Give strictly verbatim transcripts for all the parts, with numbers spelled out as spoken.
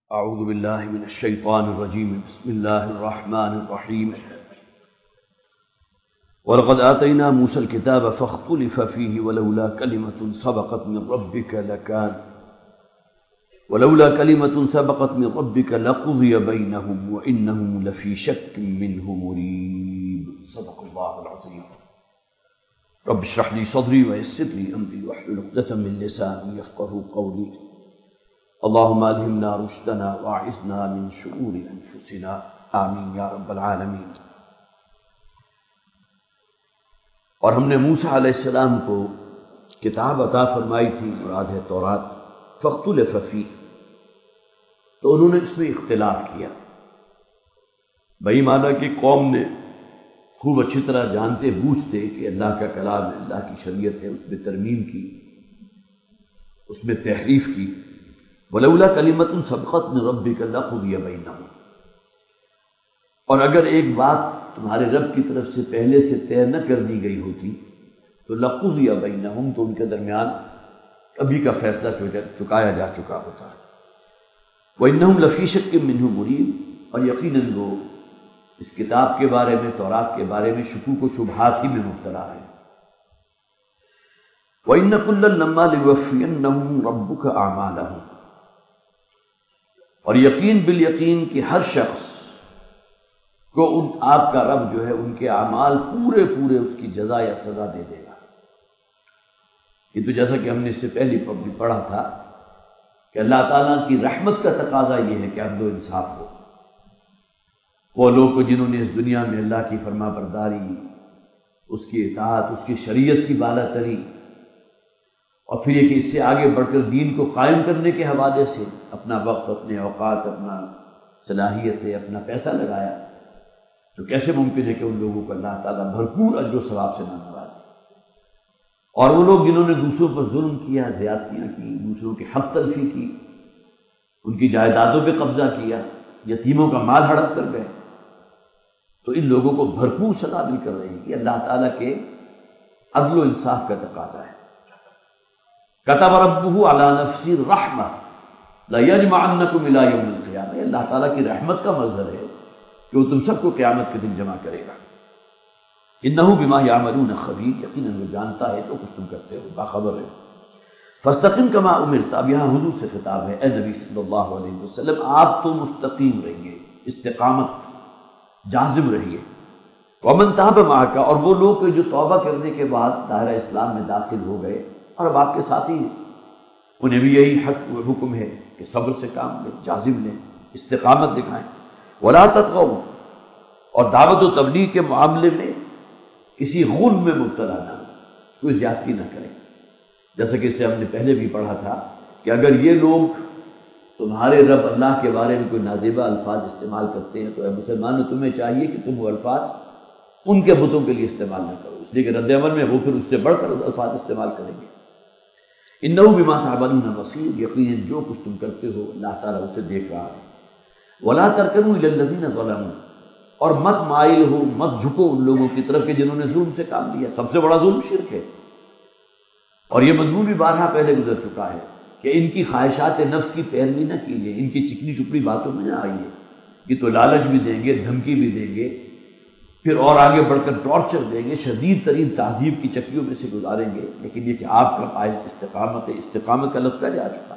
اعوذ باللہ من الشیطان الرجیم بسم اللہ الرحمن الرحیم وَلَقَدْ آتَيْنَا مُوسَى الْكِتَابَ فَاخْتُلِفَ فِيهِ وَلَوْلَا كَلِمَةٌ سَبَقَتْ مِنْ رَبِّكَ لَكَانَ وَلَوْلَا كَلِمَةٌ سَبَقَتْ مِنْ رَبِّكَ لَقُضِيَ بَيْنَهُمْ وَإِنَّهُمْ لَفِي شَكٍّ مِّنْهُ مُرِيبٍ صدق اللہ العظیم رب اشرح لي صدري ويسر لي أمري واحلل عقدة من لساني يفقهوا قولي اللهم ألهمنا رشدنا واعذنا من شرور أنفسنا آمین یا رب العالمین۔ اور ہم نے موسیٰ علیہ السلام کو کتاب عطا فرمائی تھی، مراد ہے تورات، فاختلف فیہ، تو انہوں نے اس میں اختلاف کیا۔ بھئی مانا کہ قوم نے خوب اچھی طرح جانتے بوجھتے کہ اللہ کا کلام ہے، اللہ کی شریعت ہے، اس میں ترمیم کی، اس میں تحریف کی۔ وَلَوْلَا كَلِمَةٌ سَبَقَتْ مِنْ رَبِّكَ لَقُضِيَ بَيْنَهُمْ، اور اگر ایک بات تمہارے رب کی طرف سے پہلے سے طے نہ کر دی گئی ہوتی تو لَقُضِيَ بَيْنَهُمْ، تو ان کے درمیان کبھی کا فیصلہ چکایا جا چکا ہوتا۔ وَإِنَّهُمْ لَفِي شَكٍّ مِّنْهُ مُرِيبٍ، اور یقیناً وہ اس کتاب کے بارے میں، تورات کے بارے میں شکوک و شبہات ہی میں مبتلا ہے۔ وَإِنَّ كُلًّا لَمَّا لِيُوَفِّيَنَّهُمْ رَبُّكَ أَعْمَالَهُمْ، اور یقین بالیقین کہ ہر شخص کو ان آپ کا رب جو ہے ان کے اعمال پورے پورے اس کی جزا یا سزا دے دے گا۔ یہ تو جیسا کہ ہم نے اس سے پہلے پڑھا تھا کہ اللہ تعالیٰ کی رحمت کا تقاضا یہ ہے کہ عدل و انصاف ہو۔ وہ لوگ جنہوں نے اس دنیا میں اللہ کی فرما برداری، اس کی اطاعت، اس کی شریعت کی بالا تری، اور پھر یہ کہ اس سے آگے بڑھ کر دین کو قائم کرنے کے حوالے سے اپنا وقت، اپنے اوقات، اپنا صلاحیتیں، اپنا پیسہ لگایا، تو کیسے ممکن ہے کہ ان لوگوں کو اللہ تعالیٰ بھرپور اجر و ثواب سے نہ نوازے؟ اور وہ لوگ جنہوں نے دوسروں پر ظلم کیا، زیادتیاں کی، دوسروں کی حق تلفی کی، ان کی جائیدادوں پہ قبضہ کیا، یتیموں کا مال ہڑپ کر گئے، تو ان لوگوں کو بھرپور سزا مل کر رہے گی۔ اللہ تعالیٰ کے عدل و انصاف کا تقاضا ہے۔ كتب ربه على نفسه الرحمة ليجمعنكم الى يوم القيامة، اللہ تعالیٰ کی رحمت کا مظہر ہے کہ وہ تم سب کو قیامت کے دن جمع کرے گا۔ انه بما يعملون خبیر، یقیناً وہ جانتا ہے تو کچھ تم کرتے ہو، باخبر ہے۔ فاستقم كما امرت، اب یہاں حضور سے خطاب ہے، اے نبی صلی اللہ علیہ وسلم آپ تو مستقیم رہیے، استقامت جازم رہیے۔ ومن تاب معك، اور وہ لوگ جو توبہ کرنے کے بعد دائرہ اسلام میں داخل ہو گئے اور اب آپ کے ساتھی ہیں، انہیں بھی یہی حق حکم ہے کہ صبر سے کام لیں، جازم لیں، استقامت دکھائیں۔ ولا تطغوا، اور دعوت و تبلیغ کے معاملے میں کسی غلم میں مبتلا نہ ہو، کوئی زیادتی نہ کریں۔ جیسا کہ اس سے ہم نے پہلے بھی پڑھا تھا کہ اگر یہ لوگ تمہارے رب اللہ کے بارے میں کوئی نازیبہ الفاظ استعمال کرتے ہیں تو اے مسلمانوں تمہیں چاہیے کہ تم وہ الفاظ ان کے بتوں کے لیے استعمال نہ کرو، اس لیے کہ رد عمل میں وہ پھر اس سے بڑھ کر الفاظ استعمال کریں گے۔ انہ بما تعملون بصیر، یقیناً جو کچھ تم کرتے ہو اللہ تعالیٰ اسے دیکھ رہا ہے۔ ولا ترکنوا الی الذین ظلموا، اور مت مائل ہو، مت جھکو ان لوگوں کی طرف کہ جنہوں نے ظلم سے کام لیا۔ سب سے بڑا ظلم شرک ہے، اور یہ مضمون بھی بارہا پہلے گزر چکا ہے کہ ان کی خواہشات نفس کی پیروی نہ کیجیے، ان کی چکنی چپڑی باتوں میں نہ آئیے۔ یہ تو لالچ بھی دیں گے، دھمکی بھی دیں گے، پھر اور آگے بڑھ کر ٹارچر دیں گے، شدید ترین تعذیب کی چکیوں میں سے گزاریں گے، لیکن یہ کہ آپ کا پائے استقامت ہے، استقامت کا لفظ پہلے آ چکا۔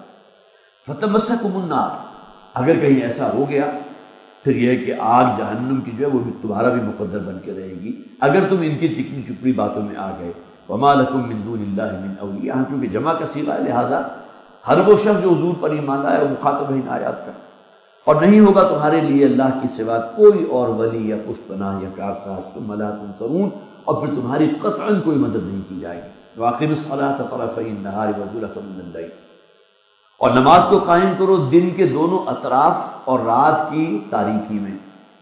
فتمسکم النار، اگر کہیں ایسا ہو گیا پھر یہ ہے کہ آگ جہنم کی جو ہے وہ بھی تمہارا بھی مقدر بن کے رہے گی اگر تم ان کی چکنی چپڑی باتوں میں آ گئے۔ وما لکم من دون اللہ من اولیاء، کیونکہ جمع کا صیغہ ہے، لہٰذا ہر وہ شخص جو حضور پر ایمان لایا وہ مخاطب ہے ان آیات کا۔ اور نہیں ہوگا تمہارے لیے اللہ کی سوا کوئی اور ولی یا پشت پناہ یا کارساز، تم لا تنصرون، اور پھر تمہاری قطعاً کوئی مدد نہیں کی جائے گی۔ واقم الصلاۃ طرفی النہار وزلفا من اللیل، اور نماز کو قائم کرو دن کے دونوں اطراف اور رات کی تاریکی میں۔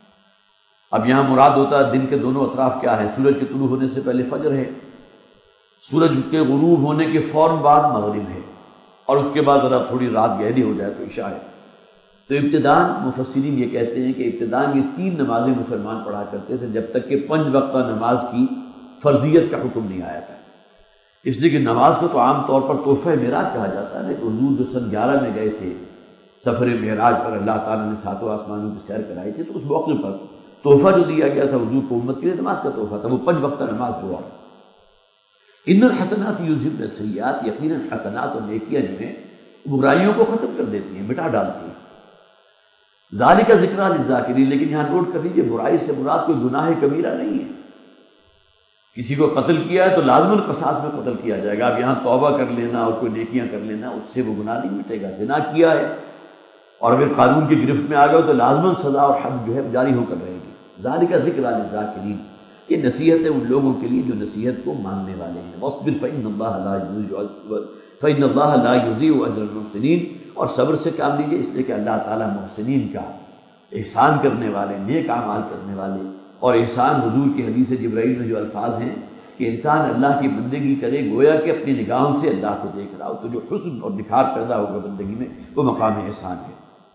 اب یہاں مراد ہوتا ہے دن کے دونوں اطراف کیا ہے؟ سورج کے طلوع ہونے سے پہلے فجر ہے، سورج کے غروب ہونے کے فوراً بعد مغرب ہے، اور اس کے بعد ذرا تھوڑی رات گہری ہو جائے تو عشاء ہے۔ تو ابتداءً مفسرین یہ کہتے ہیں کہ ابتداءً یہ تین نمازیں مسلمان پڑھا کرتے تھے جب تک کہ پنج وقتہ نماز کی فرضیت کا حکم نہیں آیا تھا۔ اس لیے کہ نماز کو تو عام طور پر تحفہ معراج کہا جاتا ہے، لیکن حضور جو سن گیارہ میں گئے تھے سفر معراج پر اللہ تعالیٰ نے ساتوں آسمانوں کی سیر کرائی تھی، تو اس موقع پر تحفہ جو دیا گیا تھا حضور کو امت کے لیے نماز کا تحفہ تھا، وہ پنج وقتہ نماز ہوا۔ ان الحسنات یذہبن السیئات، یقیناً حسنات اور نیکیاں جو ہیں برائیوں کو ختم کر دیتی ہیں، مٹا ڈالتی ہیں۔ ذالک ذکریٰ للذاکرین، لیکن یہاں نوٹ کر لیجیے برائی سے مراد کوئی گناہ کبیرہ نہیں ہے۔ کسی کو قتل کیا ہے تو لازماً قصاص میں قتل کیا جائے گا۔ اب یہاں توبہ کر لینا اور کوئی نیکیاں کر لینا اس سے وہ گناہ نہیں مٹے گا۔ زنا کیا ہے اور اگر قانون کی گرفت میں آ گئے تو لازماً سزا اور حد جو ہے جاری ہو کر رہے گی۔ ذالک ذکریٰ للذاکرین، یہ نصیحت ہے ان لوگوں کے لیے جو نصیحت کو ماننے والے ہیں۔ واصبر فإن اللہ لا یضیع فإن اللہ لا یضیع اجر المحسنین، اور صبر سے کام لیجیے اس لیے کہ اللہ تعالیٰ محسنین کا، احسان کرنے والے، نیک اعمال کرنے والے، اور احسان حضور کی حدیث جبرائیل میں جو الفاظ ہیں کہ انسان اللہ کی بندگی کرے گویا کہ اپنی نگاہوں سے اللہ کو دیکھ رہا ہو، تو جو حسن اور نکھار پیدا ہوگا بندگی میں وہ مقام احسان ہے۔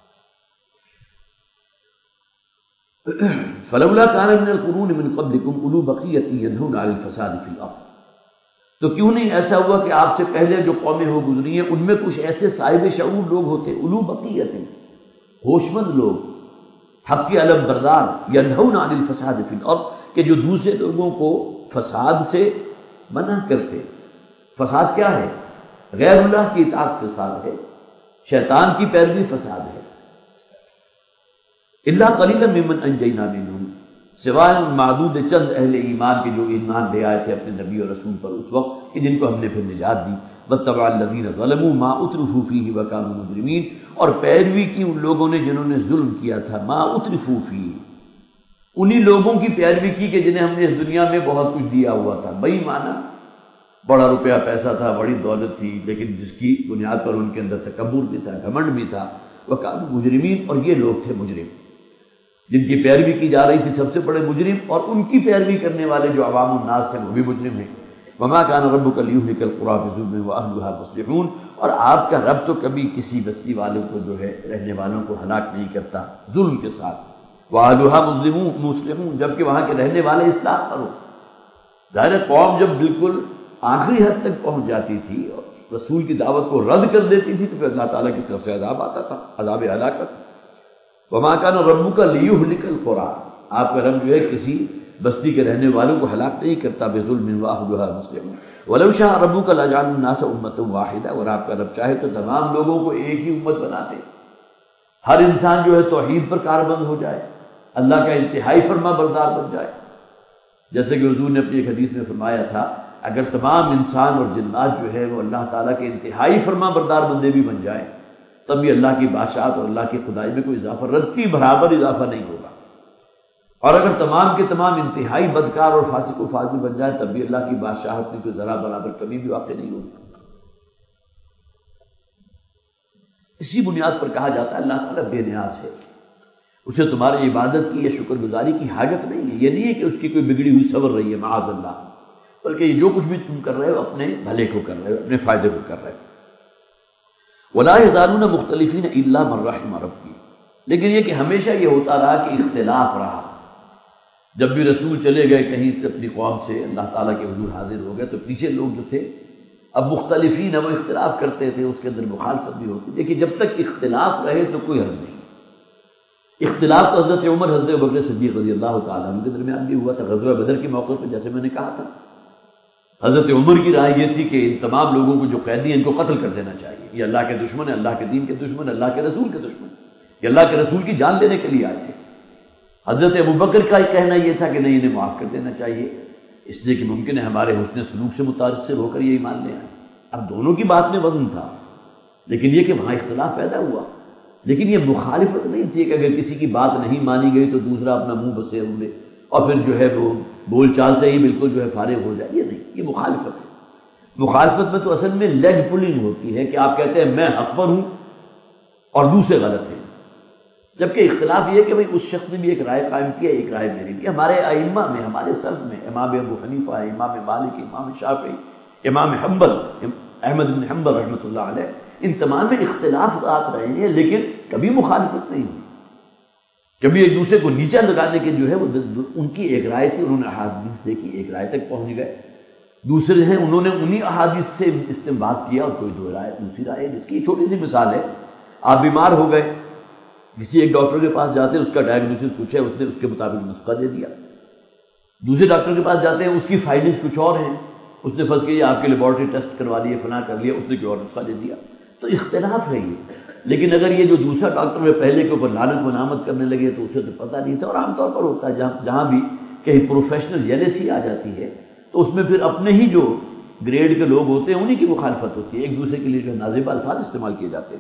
فلولا كان من القرون من قبلكم اولو بقیۃ ینہون عن الفساد فی الارض، تو کیوں نہیں ایسا ہوا کہ آپ سے پہلے جو قومیں ہو گزری ہیں ان میں کچھ ایسے صاحب شعور لوگ ہوتے، اولو بقیۃ، ہوشمند لوگ، حق کے علم بردار، ینہون عن الفساد فی الارض، کہ جو دوسرے لوگوں کو فساد سے منع کرتے۔ فساد کیا ہے؟ غیر اللہ کی اطاعت فساد ہے، شیطان کی پیروی فساد ہے۔ الا قلیلا ممن انجینا منہم، سوائے ان معدود چند اہل ایمان کے جو ایمان لے آئے تھے اپنے نبی اور رسول پر اس وقت کہ جن کو ہم نے پھر نجات دی۔ واتبع الذین ظلموا ما اترفوا فیہ وکانوا مجرمین، اور پیروی کی ان لوگوں نے جنہوں نے ظلم کیا تھا، ما اترفوا فیہ، انہی لوگوں کی پیروی کی کہ جنہیں ہم نے اس دنیا میں بہت کچھ دیا ہوا تھا۔ بئی معنی بڑا روپیہ پیسہ تھا، بڑی دولت تھی، لیکن جس کی بنیاد پر ان کے اندر تکبر بھی تھا، گھمنڈ بھی تھا۔ وکانوا مجرمین، اور یہ لوگ تھے مجرم، جن کی پیروی کی جا رہی تھی سب سے بڑے مجرم، اور ان کی پیروی کرنے والے جو عوام الناس ہیں وہ بھی مجرم ہیں۔ وما كان ربك ليهلك القرى بظلم واهلها مصلحون، اور آپ کا رب تو کبھی کسی بستی والوں کو جو ہے رہنے والوں کو ہلاک نہیں کرتا ظلم کے ساتھ۔ واهلها مظلمون مصلحون، جبکہ وہاں کے رہنے والے اصلاح پر ہو۔ ظاہر قوم جب بالکل آخری حد تک پہنچ جاتی تھی اور رسول کی دعوت کو رد کر دیتی تھی تو پھر اللہ تعالیٰ کی طرف سے عذاب آتا تھا، عذاب ہلاکت۔ وما كان ربك ليهلك القرى، آپ کا رب جو ہے کسی بستی کے رہنے والوں کو ہلاک نہیں کرتا بظلم واهلها مصلحون۔ ولو شاء ربك لجعل الناس امة واحدة، اور آپ کا رب چاہے تو تمام لوگوں کو ایک ہی امت بنا دے، ہر انسان جو ہے توحید پر کاربند ہو جائے، اللہ کا انتہائی فرما بردار بن جائے۔ جیسے کہ حضور نے اپنی ایک حدیث میں فرمایا تھا اگر تمام انسان اور جنات جو ہے وہ اللہ تعالیٰ کے انتہائی فرما بردار بندے بھی بن جائیں تب بھی اللہ کی بادشاہت اور اللہ کی خدائی میں کوئی اضافہ رد کی برابر اضافہ نہیں ہوگا، اور اگر تمام کے تمام انتہائی بدکار اور فاسق و فاجر بن جائیں تب بھی اللہ کی بادشاہت میں کوئی ذرا برابر کمی بھی واقع نہیں ہوگی۔ اسی بنیاد پر کہا جاتا ہے اللہ تعالیٰ بے نیاز ہے، اسے تمہاری عبادت کی یا شکر گزاری کی حاجت نہیں ہے۔ یہ نہیں ہے کہ اس کی کوئی بگڑی ہوئی صبر رہی ہے معاذ اللہ، بلکہ یہ جو کچھ بھی تم کر رہے ہو اپنے بھلے کو کر رہے ہو، اپنے فائدے کو کر رہے ہو۔ ولا یزالون مختلفین الا من رحم ربی، لیکن یہ کہ ہمیشہ یہ ہوتا رہا کہ اختلاف رہا، جب بھی رسول چلے گئے کہیں سے اپنی قوم سے اللہ تعالیٰ کے حضور حاضر ہو گئے تو پیچھے لوگ جو تھے اب مختلفین وہ اختلاف کرتے تھے، اس کے اندر مخالفت بھی ہوتی۔ دیکھیے جب تک اختلاف رہے تو کوئی حرج نہیں۔ اختلاف تو حضرت عمر حضرت ابوبکر صدیق رضی اللہ تعالیٰ عنہ کے درمیان بھی ہوا تھا غزوہ بدر کے موقع پہ، جیسے میں نے کہا تھا حضرت عمر کی رائے یہ تھی کہ ان تمام لوگوں کو جو قیدی ہیں ان کو قتل کر دینا چاہیے، یہ اللہ کے دشمن ہیں، اللہ کے دین کے دشمن، اللہ کے رسول کے دشمن، یہ اللہ کے رسول کی جان لینے کے لیے آئے تھے۔ حضرت ابوبکر کا کہنا یہ تھا کہ نہیں انہیں معاف کر دینا چاہیے، اس لیے کہ ممکن ہے ہمارے حسن سلوک سے متاثر ہو کر یہ ایمان لے آئے۔ اب دونوں کی بات میں وزن تھا، لیکن یہ کہ وہاں اختلاف پیدا ہوا، لیکن یہ مخالفت نہیں تھی کہ اگر کسی کی بات نہیں مانی گئی تو دوسرا اپنا منہ بسے ہوئے اور پھر جو ہے وہ بول چال سے ہی بالکل جو ہے فارغ ہو جائے، یہ نہیں، یہ مخالفت ہے۔ مخالفت میں تو اصل میں لیگ پولنگ ہوتی ہے کہ آپ کہتے ہیں میں حق پر ہوں اور دوسرے غلط ہیں، جبکہ اختلاف یہ ہے کہ بھئی اس شخص نے بھی ایک رائے قائم کیا، ایک رائے میری بھی۔ ہمارے ائمہ میں، ہمارے سلف میں امام ابو حنیفہ، امام مالک، امام شافعی، امام حنبل، احمد بن حنبل رحمۃ اللہ علیہ، ان تمام میں اختلافات رہے ہیں لیکن کبھی مخالفت نہیں ہوئی، کبھی ایک دوسرے کو نیچا لگانے کے جو ہے وہ ان کی ایک رائے تھی، انہوں نے احادیث دیکھی ایک رائے تک پہنچ گئے، دوسرے ہیں انہوں نے انہی احادیث سے استنباط کیا اور کوئی دو رائے دوسری رائے، جس کی چھوٹی سی مثال ہے آپ بیمار ہو گئے، کسی ایک ڈاکٹر کے پاس جاتے ہیں، اس کا ڈائگنوسس کچھ ہے، اس نے اس کے مطابق نسخہ دے دیا، دوسرے ڈاکٹر کے پاس جاتے ہیں، اس کی فائنڈنگز کچھ اور ہیں، اس نے فرض کیا آپ کے لیبارٹری ٹیسٹ کروا لیے، فلاں کر لیا، اس نے کوئی اور نسخہ دے دیا، تو اختلاف ہے یہ۔ لیکن اگر یہ جو دوسرا ڈاکٹر ہے پہلے کے اوپر لعنت و نامت کرنے لگے تو اسے تو پتہ نہیں تھا، اور عام طور پر ہوتا ہے جہاں جہاں بھی کہیں پروفیشنل جیلسی آ جاتی ہے تو اس میں پھر اپنے ہی جو گریڈ کے لوگ ہوتے ہیں انہی کی مخالفت ہوتی ہے، ایک دوسرے کے لیے جو نازیبہ الفاظ استعمال کیے جاتے ہیں۔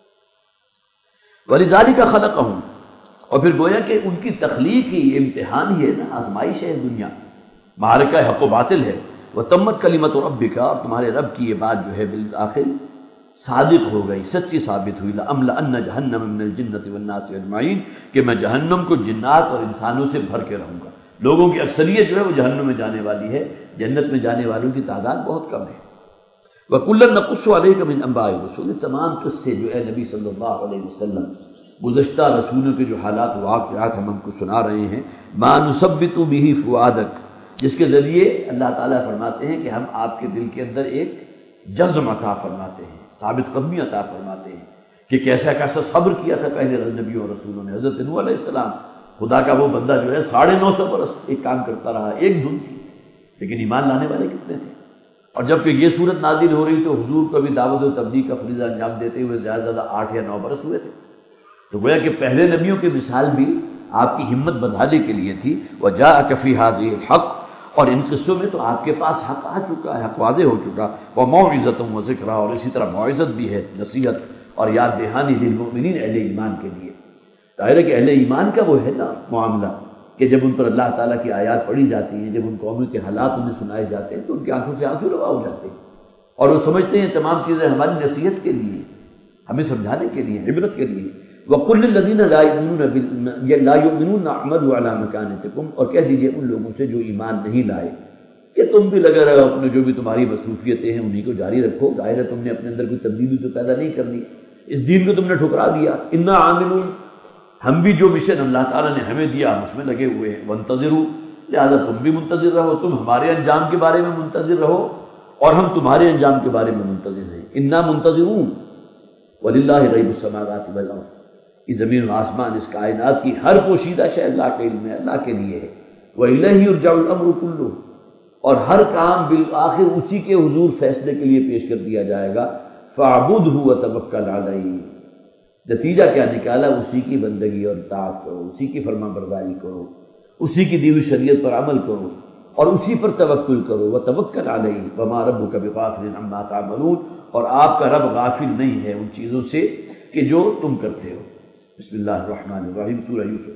وَلِذَلِكَ خَلَقَهُمْ، اور پھر گویا کہ ان کی تخلیق ہی امتحان ہی ہے نا، آزمائش ہے دنیا، معرکہ حق و باطل ہے۔ وَتَمَّتْ كَلِمَةُ رَبِّكَ، اور تمہارے رب کی یہ بات جو ہے بالآخر صادق ہو گئی، سچی ثابت ہوئی، لَأَمْلَأَنَّ جَهَنَّمَ مِنَ الْجِنَّةِ وَالنَّاسِ أَجْمَعِينَ، کہ میں جہنم کو جنات اور انسانوں سے بھر کے رہوں گا۔ لوگوں کی اکثریت جو ہے وہ جہنم میں جانے والی ہے، جنت میں جانے والوں کی تعداد بہت کم ہے۔ وَكُلًّا نَقُصُّ عَلَيْكَ مِنْ أَنْبَاءِ الرُّسُلِ، تمام قصے جو ہے نبی صلی اللہ علیہ وسلم گزشتہ رسولوں کے جو حالات و واقعات ہم ہم کو سنا رہے ہیں، مَا نُثَبِّتُ بِهِ فُؤَادَكَ، جس کے ذریعے اللہ تعالیٰ فرماتے ہیں کہ ہم آپ کے دل کے اندر ایک جزم عطا فرماتے ہیں، ثابت قدمی عطا فرماتے ہیں کہ کیسا کیسا صبر کیا تھا پہلے نبیوں اور رسولوں نے۔ حضرت نوح علیہ السلام، خدا کا وہ بندہ جو ہے ساڑھے نو سو برس ایک کام کرتا رہا، ایک دھن تھی، لیکن ایمان لانے والے کتنے تھے؟ اور جب کہ یہ صورت نازل ہو رہی تو حضور کو بھی دعوت و تبلیغ کا فریضہ انجام دیتے ہوئے زیادہ زیادہ آٹھ یا نو برس ہوئے تھے۔ تو گویا کہ پہلے نبیوں کی مثال بھی آپ کی ہمت بڑھانے کے لیے تھی۔ وَجَاءَكَ فِي هَٰذِهِ الْحَقُّ، اور ان قصوں میں تو آپ کے پاس حق آ چکا ہے، حق واضح ہو چکا۔ وَمَوْعِظَةٌ وَذِكْرَىٰ، اور اسی طرح موعظت بھی ہے، نصیحت اور یاد دہانی للمؤمنین، اہل ایمان کے لیے۔ ظاہر ہے کہ اہل ایمان کا وہ ہے نا معاملہ کہ جب ان پر اللہ تعالیٰ کی آیات پڑھی جاتی ہیں، جب ان قوموں کے حالات انہیں سنائے جاتے ہیں تو ان کی آنکھوں سے آنسو روا ہو جاتے ہیں، اور وہ سمجھتے ہیں تمام چیزیں ہماری نصیحت کے لیے، ہمیں سمجھانے کے لیے، عبرت کے لیے۔ وَقُلْ لِلَّذِينَ لَا يُؤْمِنُونَ لَا يُؤْمِنُونَ اعْمَلُوا عَلَىٰ مَكَانَتِكُمْ، اور کہہ دیجئے ان لوگوں سے جو ایمان نہیں لائے کہ تم بھی لگے رہو اپنے جو بھی تمہاری مصروفیتیں ہیں انہیں کو جاری رکھو، ظاہر ہے تم نے اپنے اندر کوئی تبدیلی تو پیدا نہیں کرنی، اس دین کو تم نے ٹھکرا دیا۔ اِنَّا عَامِلُونَ، ہم بھی جو مشن اللہ تعالیٰ نے ہمیں دیا ہم اس میں لگے ہوئے ہیں۔ وَانتَظِرُوا، لہٰذا تم بھی منتظر رہو، تم ہمارے انجام کے بارے میں منتظر رہو اور ہم تمہارے انجام کے بارے میں منتظر ہیں۔ اِنَّا مُنتَظِرُونَ وَلِلَّهِ غَيْبُ السَّمَاوَاتِ وَالْأَرْضِ، اس زمین و آسمان، اس کائنات کی ہر پوشیدہ شے اللہ کے علم ہے، اللہ کے لیے ہے۔ وَإِلَيْهِ يُرْجَعُ الْأَمْرُ كُلُّهُ، اور ہر کام بالآخر اسی کے حضور فیصلے کے لیے پیش کر دیا جائے گا۔ فَاعْبُدْهُ وَتَوَكَّلْ عَلَيْهِ، نتیجہ کیا نکالا؟ اسی کی بندگی اور اطاعت کرو، اسی کی فرما برداری کرو، اسی کی دی ہوئی شریعت پر عمل کرو اور اسی پر توکل کرو۔ وَتَوَكَّلْ عَلَيْهِ وَمَا رَبُّكَ بِغَافِلٍ عَمَّا تَعْمَلُونَ، اور آپ کا رب غافل نہیں ہے ان چیزوں سے کہ جو تم کرتے ہو۔ بسم اللہ الرحمن الرحیم، سورہ یوسف۔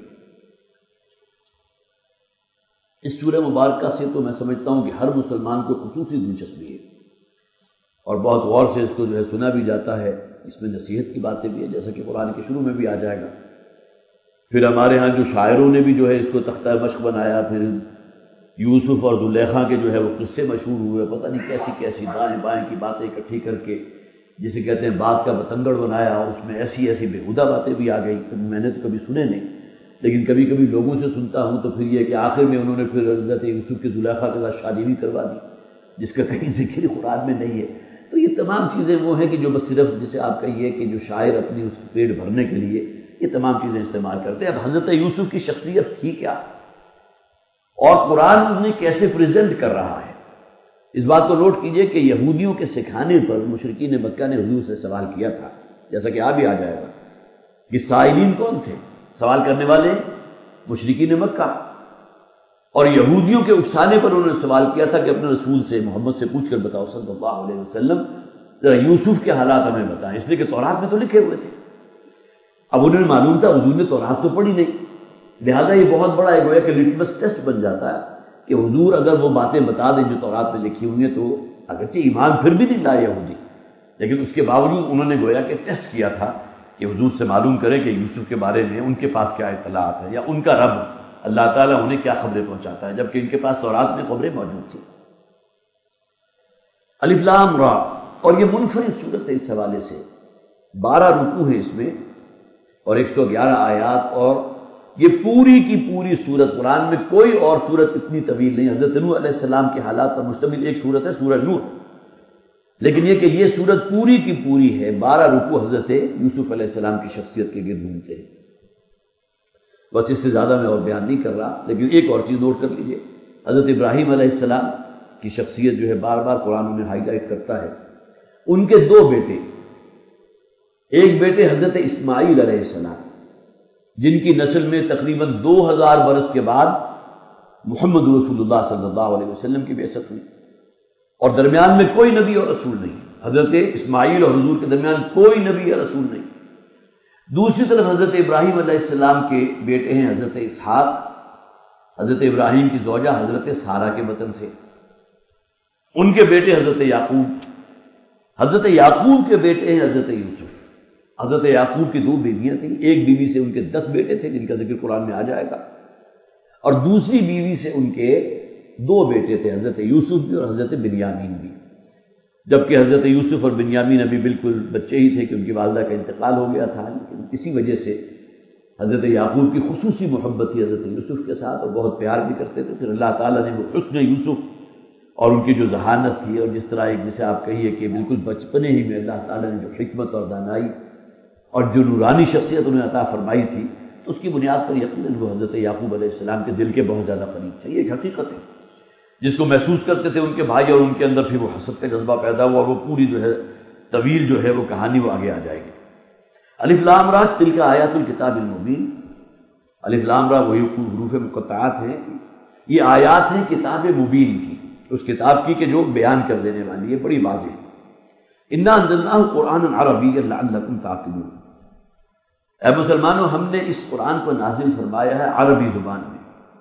اس سورہ مبارکہ سے تو میں سمجھتا ہوں کہ ہر مسلمان کو خصوصی دلچسپی ہے اور بہت غور سے اس کو جو ہے سنا بھی جاتا ہے، اس میں نصیحت کی باتیں بھی ہیں جیسا کہ قرآن کے شروع میں بھی آ جائے گا۔ پھر ہمارے ہاں جو شاعروں نے بھی جو ہے اس کو تختہ مشق بنایا، پھر یوسف اور زلیخا کے جو ہے وہ قصے مشہور ہوئے، پتہ نہیں کیسی کیسی دائیں بائیں کی باتیں اکٹھی کر کے جسے کہتے ہیں بات کا بتنگڑ بنایا، اور اس میں ایسی ایسی بےہودہ باتیں بھی آ گئی، میں نے تو کبھی سنے نہیں، لیکن کبھی کبھی لوگوں سے سنتا ہوں تو پھر یہ کہ آخر میں انہوں نے پھر حضرت یوسف کی زلیخا کے ساتھ شادی بھی کروا دی، جس کا کہیں ذکر قرآن میں نہیں ہے۔ تو یہ تمام چیزیں وہ ہیں کہ جو بس صرف جسے آپ کہیے کہ جو شاعر اپنی اس پیٹ بھرنے کے لیے یہ تمام چیزیں استعمال کرتے ہیں۔ اب حضرت یوسف کی شخصیت تھی کیا اور قرآن انہیں کیسے پریزنٹ کر رہا ہے، اس بات کو نوٹ کیجئے کہ یہودیوں کے سکھانے پر مشرکین مکہ نے حضور سے سوال کیا تھا، جیسا کہ آ بھی آ جائے گا کہ سائلین کون تھے؟ سوال کرنے والے مشرکین مکہ، اور یہودیوں کے اکسانے پر انہوں نے سوال کیا تھا کہ اپنے رسول سے محمد سے پوچھ کر بتاؤ صلی اللہ علیہ وسلم ذرا یوسف کے حالات ہمیں بتائیں، اس لیے کہ تورات میں تو لکھے ہوئے تھے۔ اب انہوں نے معلوم تھا حضور نے تورات تو پڑھی نہیں، لہذا یہ بہت بڑا ایک گویا کہ لٹمس ٹیسٹ بن جاتا ہے کہ حضور اگر وہ باتیں بتا دیں جو تورات میں لکھی ہوئی ہیں تو اگرچہ ایمان پھر بھی نہیں لائے یہودی، لیکن اس کے باوجود انہوں نے گویا کہ ٹیسٹ کیا تھا کہ حضور سے معلوم کریں کہ یوسف کے بارے میں ان کے پاس کیا اطلاعات ہے، یا ان کا رب اللہ تعالیٰ انہیں کیا خبریں پہنچاتا ہے، جبکہ ان کے پاس تورات میں خبریں موجود تھیں۔ الف لام را، اور یہ منفرد صورت ہے اس حوالے سے، بارہ رکوع ہیں اس میں اور ایک سو گیارہ آیات، اور یہ پوری کی پوری صورت قرآن میں کوئی اور صورت اتنی طویل نہیں۔ حضرت نوح علیہ السلام کے حالات پر مشتمل ایک صورت ہے سورہ نوح، لیکن یہ کہ یہ صورت پوری کی پوری ہے بارہ رکوع حضرت یوسف علیہ السلام کی شخصیت کے گرد گھومتے ہیں. بس اس سے زیادہ میں اور بیان نہیں کر رہا، لیکن ایک اور چیز نوٹ کر لیجئے، حضرت ابراہیم علیہ السلام کی شخصیت جو ہے بار بار قرآن میں ہائی لائٹ کرتا ہے. ان کے دو بیٹے، ایک بیٹے حضرت اسماعیل علیہ السلام جن کی نسل میں تقریباً دو ہزار برس کے بعد محمد رسول اللہ صلی اللہ علیہ وسلم کی بعثت ہوئی، اور درمیان میں کوئی نبی اور رسول نہیں. حضرت اسماعیل اور حضور کے درمیان کوئی نبی یا رسول نہیں. دوسری طرف حضرت ابراہیم علیہ السلام کے بیٹے ہیں حضرت اسحاق، حضرت ابراہیم کی زوجہ حضرت سارہ کے وطن سے. ان کے بیٹے حضرت یعقوب، حضرت یعقوب کے بیٹے ہیں حضرت یوسف. حضرت یعقوب کی دو بیویاں تھیں، ایک بیوی سے ان کے دس بیٹے تھے جن کا ذکر قرآن میں آ جائے گا، اور دوسری بیوی سے ان کے دو بیٹے تھے، حضرت یوسف بھی اور حضرت بنیامین بھی. جبکہ حضرت یوسف اور بنیامین ابھی بالکل بچے ہی تھے کہ ان کی والدہ کا انتقال ہو گیا تھا، لیکن اسی وجہ سے حضرت یعقوب کی خصوصی محبت تھی حضرت یوسف کے ساتھ اور بہت پیار بھی کرتے تھے. پھر اللہ تعالیٰ نے وہ حسن یوسف اور ان کی جو ذہانت تھی، اور جس طرح ایک جسے آپ کہیے کہ بالکل بچپنے ہی میں اللہ تعالیٰ نے جو حکمت اور دانائی اور جو نورانی شخصیت انہیں عطا فرمائی تھی، تو اس کی بنیاد پر یقیناً وہ حضرت یعقوب علیہ السلام کے دل کے بہت زیادہ قریب تھے. یہ ایک حقیقت ہے جس کو محسوس کرتے تھے ان کے بھائی، اور ان کے اندر پھر وہ حسد کا جذبہ پیدا ہوا، اور وہ پوری جو ہے طویل جو ہے وہ کہانی وہ آگے آ جائے گی. الف لام را تلک آیات الکتاب المبین. الف لام را وہی حروف مقطعات ہیں، یہ آیات ہیں کتاب مبین کی، اس کتاب کی کہ جو بیان کر دینے والی ہے، بڑی واضح. انا انزلناہ قرآنا عربیا لعلکم تعقلون. اے مسلمانوں، ہم نے اس قرآن کو نازل فرمایا ہے عربی زبان میں،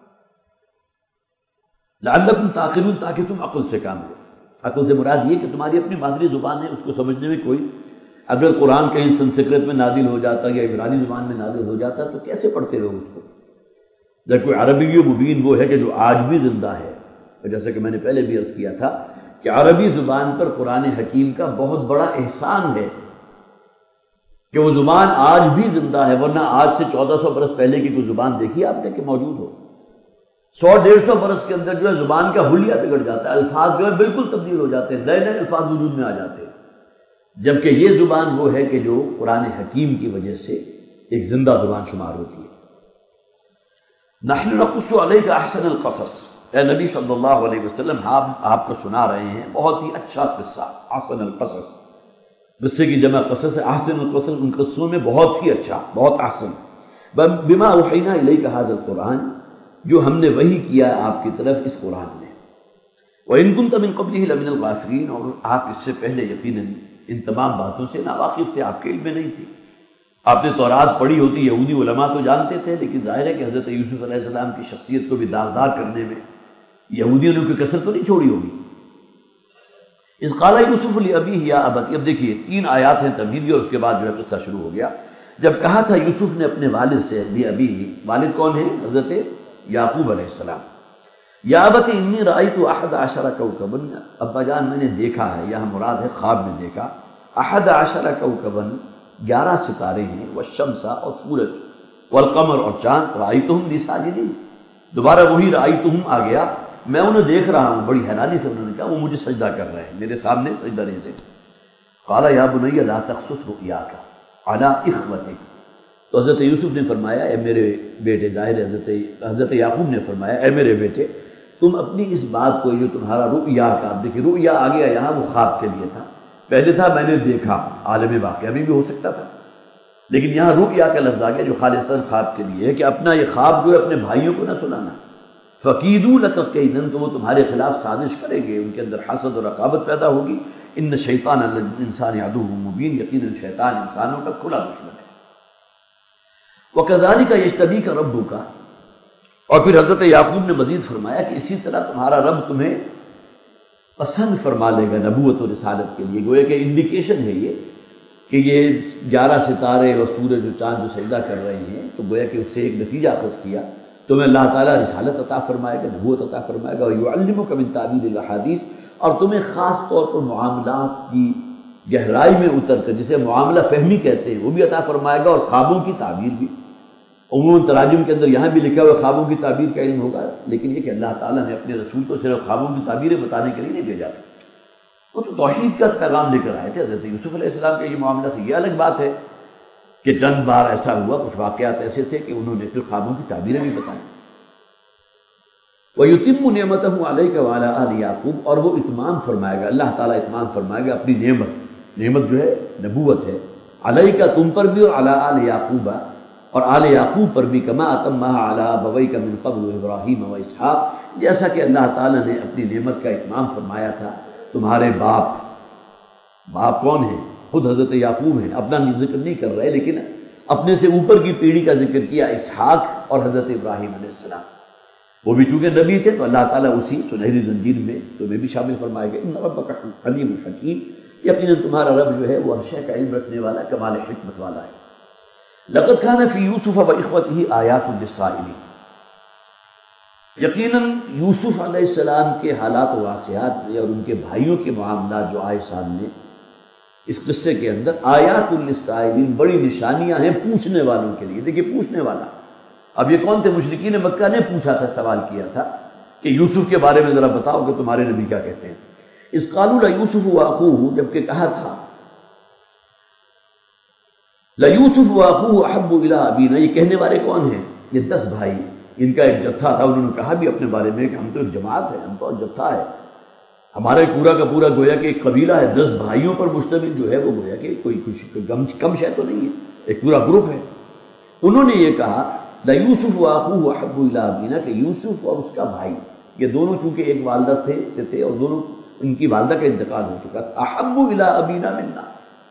لعلکم تعقلون، تاکہ تم عقل سے کام لو. عقل سے مراد یہ کہ تمہاری اپنی مادری زبان ہے، اس کو سمجھنے میں کوئی، اگر قرآن کہیں سنسکرت میں نازل ہو جاتا یا عبرانی زبان میں نازل ہو جاتا تو کیسے پڑھتے لوگ اس کو؟ جب کوئی عربی مبین وہ ہے کہ جو آج بھی زندہ ہے. اور جیسا کہ میں نے پہلے بھی عرض کیا تھا کہ عربی زبان پر قرآن حکیم کا بہت بڑا احسان ہے کہ وہ زبان آج بھی زندہ ہے، ورنہ آج سے چودہ سو برس پہلے کی کوئی زبان دیکھی آپ نے کہ موجود ہو؟ سو ڈیڑھ سو برس کے اندر جو ہے زبان کا حلیہ بگڑ جاتا ہے، الفاظ جو ہے بالکل تبدیل ہو جاتے ہیں، نئے نئے الفاظ وجود میں آ جاتے ہیں. جبکہ یہ زبان وہ ہے کہ جو قرآن حکیم کی وجہ سے ایک زندہ زبان شمار ہوتی ہے. نحن نقص علیک احسن القصص. اے نبی صلی اللہ علیہ وسلم، ہم آپ کو سنا رہے ہیں بہت ہی اچھا قصہ. احسن القصص، قصے کی جمع قصص ہے. احسن القصص، ان قصوں میں بہت ہی اچھا، بہت احسن. بما اوحینا الیک ھذا القرآن، جو ہم نے وحی کیا آپ کی طرف اس قرآن میں. وَإِن كُنتَ مِن قَبْلِهِ لَمِنَ الْغَافِلِينَ، اور آپ اس سے پہلے یقیناً ان تمام باتوں سے ناواقف تھے، آپ کے علم میں نہیں تھی. آپ نے تورات پڑھی ہوتی، یہودی علماء تو جانتے تھے، لیکن ظاہر ہے کہ حضرت یوسف علیہ السلام کی شخصیت کو بھی داغدار کرنے میں یہودیوں نے کوئی کسر تو نہیں چھوڑی ہوگی. اذ قال یوسف لأبیہ یا ابت. اب دیکھیے تین آیات ہیں تمہیدی، اور اس کے بعد جو ہے قصہ شروع ہو گیا. جب کہا تھا یوسف نے اپنے والد سے، لأبیہ، والد کون ہیں؟ حضرت یعقوب علیہ السلام. یا ابت انی رأیت احد عشر کوکبا، ابا جان میں نے دیکھا ہے، یہاں مراد ہے خواب میں دیکھا، احد عشر کوکبا، گیارہ ستارے ہیں، والشمس، اور سورج، والقمر، اور چاند، رأیتہم لی ساجدین. دوبارہ وہی رأیتہم آ گیا، میں انہیں دیکھ رہا ہوں. بڑی حیرانی سے انہوں نے کہا وہ مجھے سجدہ کر رہے ہیں، میرے سامنے سجدہ ریز. قال یا بنی لا تقصص رؤیاک علی اخوتک. تو حضرت یوسف نے فرمایا اے میرے بیٹے، ظاہر حضرت حضرت یعقوب نے فرمایا اے میرے بیٹے، تم اپنی اس بات کو، جو تمہارا رؤیا کا، اب دیکھیے رؤیا آ گیا یہاں، وہ خواب کے لیے تھا. پہلے تھا میں نے دیکھا، عالم واقعہ بھی بھی ہو سکتا تھا، لیکن یہاں رؤیا کا لفظ آ گیا جو خالصتاً خواب کے لیے ہے، کہ اپنا یہ خواب جو ہے اپنے بھائیوں کو نہ سنانا. فَقِيدُوا لَكَ كَيْدًا، تو وہ تمہارے خلاف سازش کریں گے، ان کے اندر حسد اور رقابت پیدا ہوگی. ان الشیطان للانسان عدو مبین، یقیناً شیطان انسانوں کا کھلا دشمن ہے. وَكَذَلِكَ يَجْتَبِيكَ رَبُّكَ، اور پھر حضرت یعقوب نے مزید فرمایا کہ اسی طرح تمہارا رب تمہیں پسند فرما لے گا نبوت و رسالت کے لیے. گویا کہ انڈیکیشن ہے یہ کہ یہ گیارہ ستارے اور سورج و چاند جو سجدہ کر رہے ہیں، تو گویا کہ اس سے ایک نتیجہ اخذ کیا، تمہیں اللہ تعالیٰ رسالت عطا فرمائے گا، نبوت عطا فرمائے گا. اور یعلمک من تعبیر الاحادیث، اور تمہیں خاص طور پر معاملات کی گہرائی میں اتر کر، جسے معاملہ فہمی کہتے ہیں، وہ بھی عطا فرمائے گا، اور خوابوں کی تعبیر بھی. عموماً تراجم کے اندر یہاں بھی لکھا ہوا خوابوں کی تعبیر کا علم ہوگا، لیکن یہ کہ اللہ تعالیٰ نے اپنے رسول کو صرف خوابوں کی تعبیریں بتانے کے لیے نہیں بھیجا تھا، وہ تو توحید کا پیغام لے کر آئے تھے حضرت یوسف علیہ السلام کا یہ معاملہ تھا. یہ الگ بات ہے کہ چند بار ایسا ہوا، کچھ واقعات ایسے تھے کہ انہوں نے پھر خوابوں کی تعبیریں بھی بتائیں. وَيُتِمُّ نِعْمَتَهُ عَلَيْكَ وَعَلَىٰ آلِ يَعْقُوبَ، اور وہ اتمام فرمائے گا، اللہ تعالیٰ اتمام فرمائے گا اپنی نعمت. نعمت جو ہے نبوت ہے، علیکا تم پر بھی اور علی آل یعقوب اور آل یعقوب پر بھی، کما اتمھا علی ابویک من قبل ابراہیم و اسحاق، جیسا کہ اللہ تعالیٰ نے اپنی نعمت کا اتمام فرمایا تھا تمہارے باپ. باپ کون ہیں؟ خود حضرت یعقوب ہیں. اپنا ذکر نہیں کر رہے لیکن اپنے سے اوپر کی پیڑھی کا ذکر کیا، اسحاق اور حضرت ابراہیم علیہ السلام. وہ بھی چونکہ نبی تھے تو اللہ تعالیٰ اسی سنہری زنجیر میں تمہیں بھی شامل فرمائے گا. ان ربک حکیم حکیم، یقیناً تمہارا رب جو ہے وہ ہر شے کا علم رکھنے والا، کمال حکمت والا ہے. لقد کان فی یوسف و اخوتہ آیات للسائلین، یقیناً یوسف علیہ السلام کے حالات و واقعات میں اور ان کے بھائیوں کے معاملات جو آئے سامنے اس قصے کے اندر، آیات للسائلین، بڑی نشانیاں ہیں پوچھنے والوں کے لیے. دیکھیے پوچھنے والا، اب یہ کون تھے؟ مشرکین مکہ نے پوچھا تھا، سوال کیا تھا کہ یوسف کے بارے میں ذرا بتاؤ کہ تمہارے نبی کیا کہتے ہیں. اس قالوا لیوسف واخوہ، جبکہ کہا تھا لیوسف واخوہ احب الی ابینا، یہ کہنے والے کون ہیں؟ یہ دس بھائی، ان کا ایک جتھا تھا. انہوں نے کہا بھی اپنے بارے میں کہ ہم تو ایک جماعت ہے، ہم تو ایک جتھا ہے، ہمارا پورا کا پورا گویا کہ ایک قبیلہ ہے، دس بھائیوں پر مشتمل جو ہے وہ گویا کہ کوئی کچھ کم شے تو نہیں ہے، ایک پورا گروپ ہے. انہوں نے یہ کہا لیوسف واخوہ احب الی ابینا، کہ یوسف اور اس کا بھائی، یہ دونوں چونکہ ایک والدہ تھے سے تھے اور دونوں ان کی والدہ کا انتقال ہو چکا تھا. احب الی ابینا منا،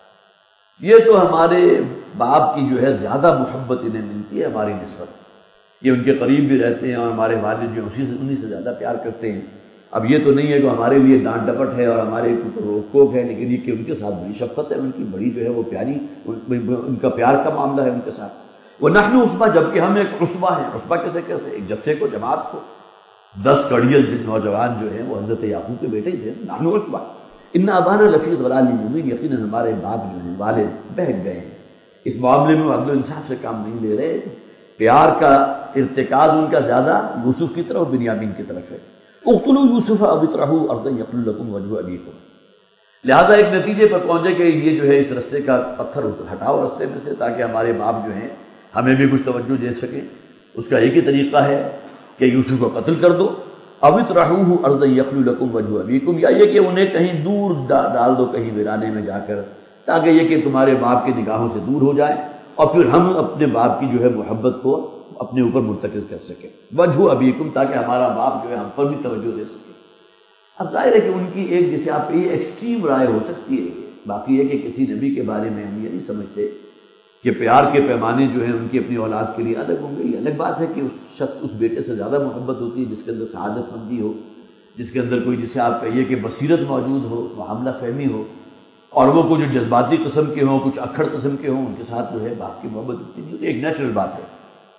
یہ تو ہمارے باپ کی جو ہے زیادہ محبت انہیں ملتی ہے ہماری نسبت. یہ ان کے قریب بھی رہتے ہیں اور ہمارے والد جو اسی سے انہیں سے زیادہ پیار کرتے ہیں. اب یہ تو نہیں ہے کہ ہمارے لیے ڈانٹ ڈپٹ ہے اور ہمارے روک ٹوک ہے، لیکن یہ کہ ان کے ساتھ بڑی شفقت ہے، ان کی بڑی جو ہے وہ پیاری، ان کا پیار کا معاملہ ہے ان کے ساتھ. وَنَحْنُ عُصْبَةٌ، جبکہ ہم ایک عصبہ ہیں. عصبہ کیسے کیسے؟ ایک جتھے کو، جماعت کو. دس کڑیل جن نوجوان جو ہیں وہ حضرت یعقوب کے بیٹے تھے. نحن عصبہ ان ابانا لفی ضلال مبین، یقیناً ہمارے باپ جو ہیں والد بہک گئے ہیں. اس معاملے میں عدل و انصاف سے کام نہیں لے رہے. پیار کا ارتکاز ان کا زیادہ یوسف کی طرف، بنیامین کی طرف ہے. اقتلوا یوسف او اطرحوا ارضا یخل لکم وجہ ابیکم، لہذا ایک نتیجے پر پہنچے کہ یہ جو ہے اس رستے کا پتھر ہٹاؤ رستے میں سے، تاکہ ہمارے باپ جو ہیں ہمیں بھی کچھ توجہ دے سکیں. اس کا ایک ہی طریقہ ہے کہ یوسف کو قتل کر دو. او اطرحوہ ارضا یخل لکم وجہ ابیکم، یا یہ کہ انہیں کہیں دور ڈال دو، کہیں ویرانے میں جا کر، تاکہ یہ کہ تمہارے باپ کی نگاہوں سے دور ہو جائے اور پھر ہم اپنے باپ کی جو ہے محبت کو اپنے اوپر مرتکز کر سکیں. وجہ ابیکم، تاکہ ہمارا باپ جو ہے ہم پر بھی توجہ دے سکے. اب ظاہر ہے کہ ان کی ایک جسے آپ یہ ایکسٹریم رائے ہو سکتی ہے. باقی یہ کہ کسی نبی کے بارے میں ہم یہ نہیں سمجھتے کہ پیار کے پیمانے جو ہیں ان کی اپنی اولاد کے لیے الگ ہوں گے. یہ الگ بات ہے کہ اس شخص اس بیٹے سے زیادہ محبت ہوتی ہے جس کے اندر سعادت مندی ہو، جس کے اندر کوئی جسے آپ کہیے کہ بصیرت موجود ہو، معاملہ فہمی ہو، اور وہ کچھ جو جذباتی قسم کے ہوں، کچھ اکھڑ قسم کے ہوں، ان کے ساتھ جو ہے باپ کی محبت اتنی نہیں ہوتی. ایک نیچرل بات ہے.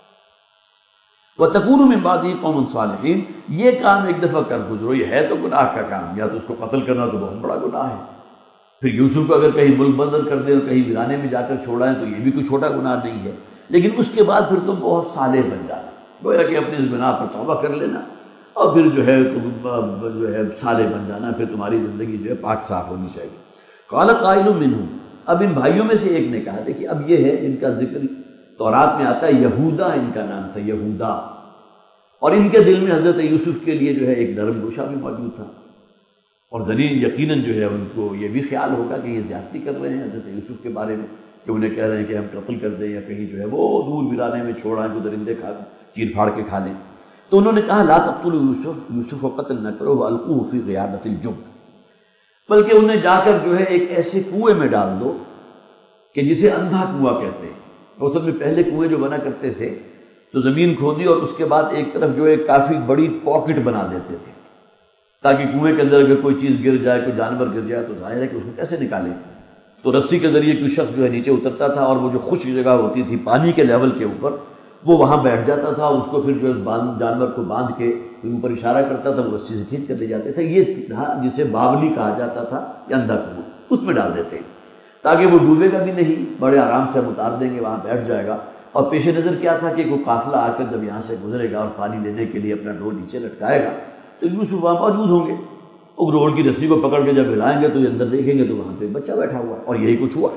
وَتَكُونُ مِن بَعْدِهِ قَوْمٌ صَالِحِينَ، یہ کام ایک دفعہ کر گزرو. یہ ہے تو گناہ کا کام، یا تو اس کو قتل کرنا تو بہت بڑا گناہ ہے. پھر یوسف کو اگر کہیں ملک بدر کر دیں اور کہیں ویرانے میں جا کر چھوڑائیں تو یہ بھی کوئی چھوٹا گناہ نہیں ہے. لیکن اس کے بعد پھر تم بہت صالح بن جانا، گویا کہ اپنی اس بنا پر توبہ کر لینا اور پھر جو ہے جو ہے صالح بن جانا. پھر تمہاری زندگی جو ہے پاک صاف ہونی چاہیے. قال قائل منهم، اب ان بھائیوں میں سے ایک نے کہا، دیکھیے اب یہ ہے ان کا ذکر تورات میں آتا ہے، یہودا ان کا نام تھا، یہودا. اور ان کے دل میں حضرت یوسف کے لیے جو ہے ایک نرم گوشہ بھی موجود تھا. اور دلیل یقیناً جو ہے ان کو یہ بھی خیال ہوگا کہ یہ زیادتی کر رہے ہیں حضرت یوسف کے بارے میں، کہ انہیں کہہ رہے ہیں کہ ہم قتل کر دیں یا کہیں جو ہے وہ دور ویرانے میں چھوڑائیں جو درندے کھا چیر پھاڑ کے کھا لیں. تو انہوں نے کہا لا تقتلوا یوسف، یوسف کو قتل نہ کرو، والقوہ فی غیابۃ الجب، بلکہ انہیں جا کر جو ہے ایک ایسے کنویں میں ڈال دو کہ جسے اندھا کنواں کہتے ہیں. وہ سب میں پہلے کنویں جو بنا کرتے تھے تو زمین کھودی اور اس کے بعد ایک طرف جو ہے کافی بڑی پاکٹ بنا دیتے تھے تاکہ کنویں کے اندر اگر کوئی چیز گر جائے، کوئی جانور گر جائے تو ظاہر ہے کہ اس کو کیسے نکالیں. تو رسی کے ذریعے کوئی شخص جو ہے نیچے اترتا تھا اور وہ جو خشک جگہ ہوتی تھی پانی کے لیول کے اوپر، وہ وہاں بیٹھ جاتا تھا اور اس کو پھر جو ہے جانور کو باندھ کے اوپر اشارہ کرتا تھا، وہ رسی سے کھینچ کر لے جاتے تھے. یہ تھا جسے باولی کہا جاتا تھا یا اندھا کنواں، اس میں ڈال دیتے ہیں تاکہ وہ ڈوبے گا بھی نہیں، بڑے آرام سے ہم اتار دیں گے، وہاں بیٹھ جائے گا. اور پیش نظر کیا تھا کہ کوئی قافلہ آ کر جب یہاں سے گزرے گا اور پانی لینے کے لیے اپنا ڈور نیچے لٹکائے گا تو یوسف وہاں موجود ہوں گے. وہ روڈ کی رسی کو پکڑ کے جب ہلائیں گے تو یہ اندر دیکھیں گے تو وہاں پہ بچہ بیٹھا ہوا ہے، اور یہی کچھ ہوا۔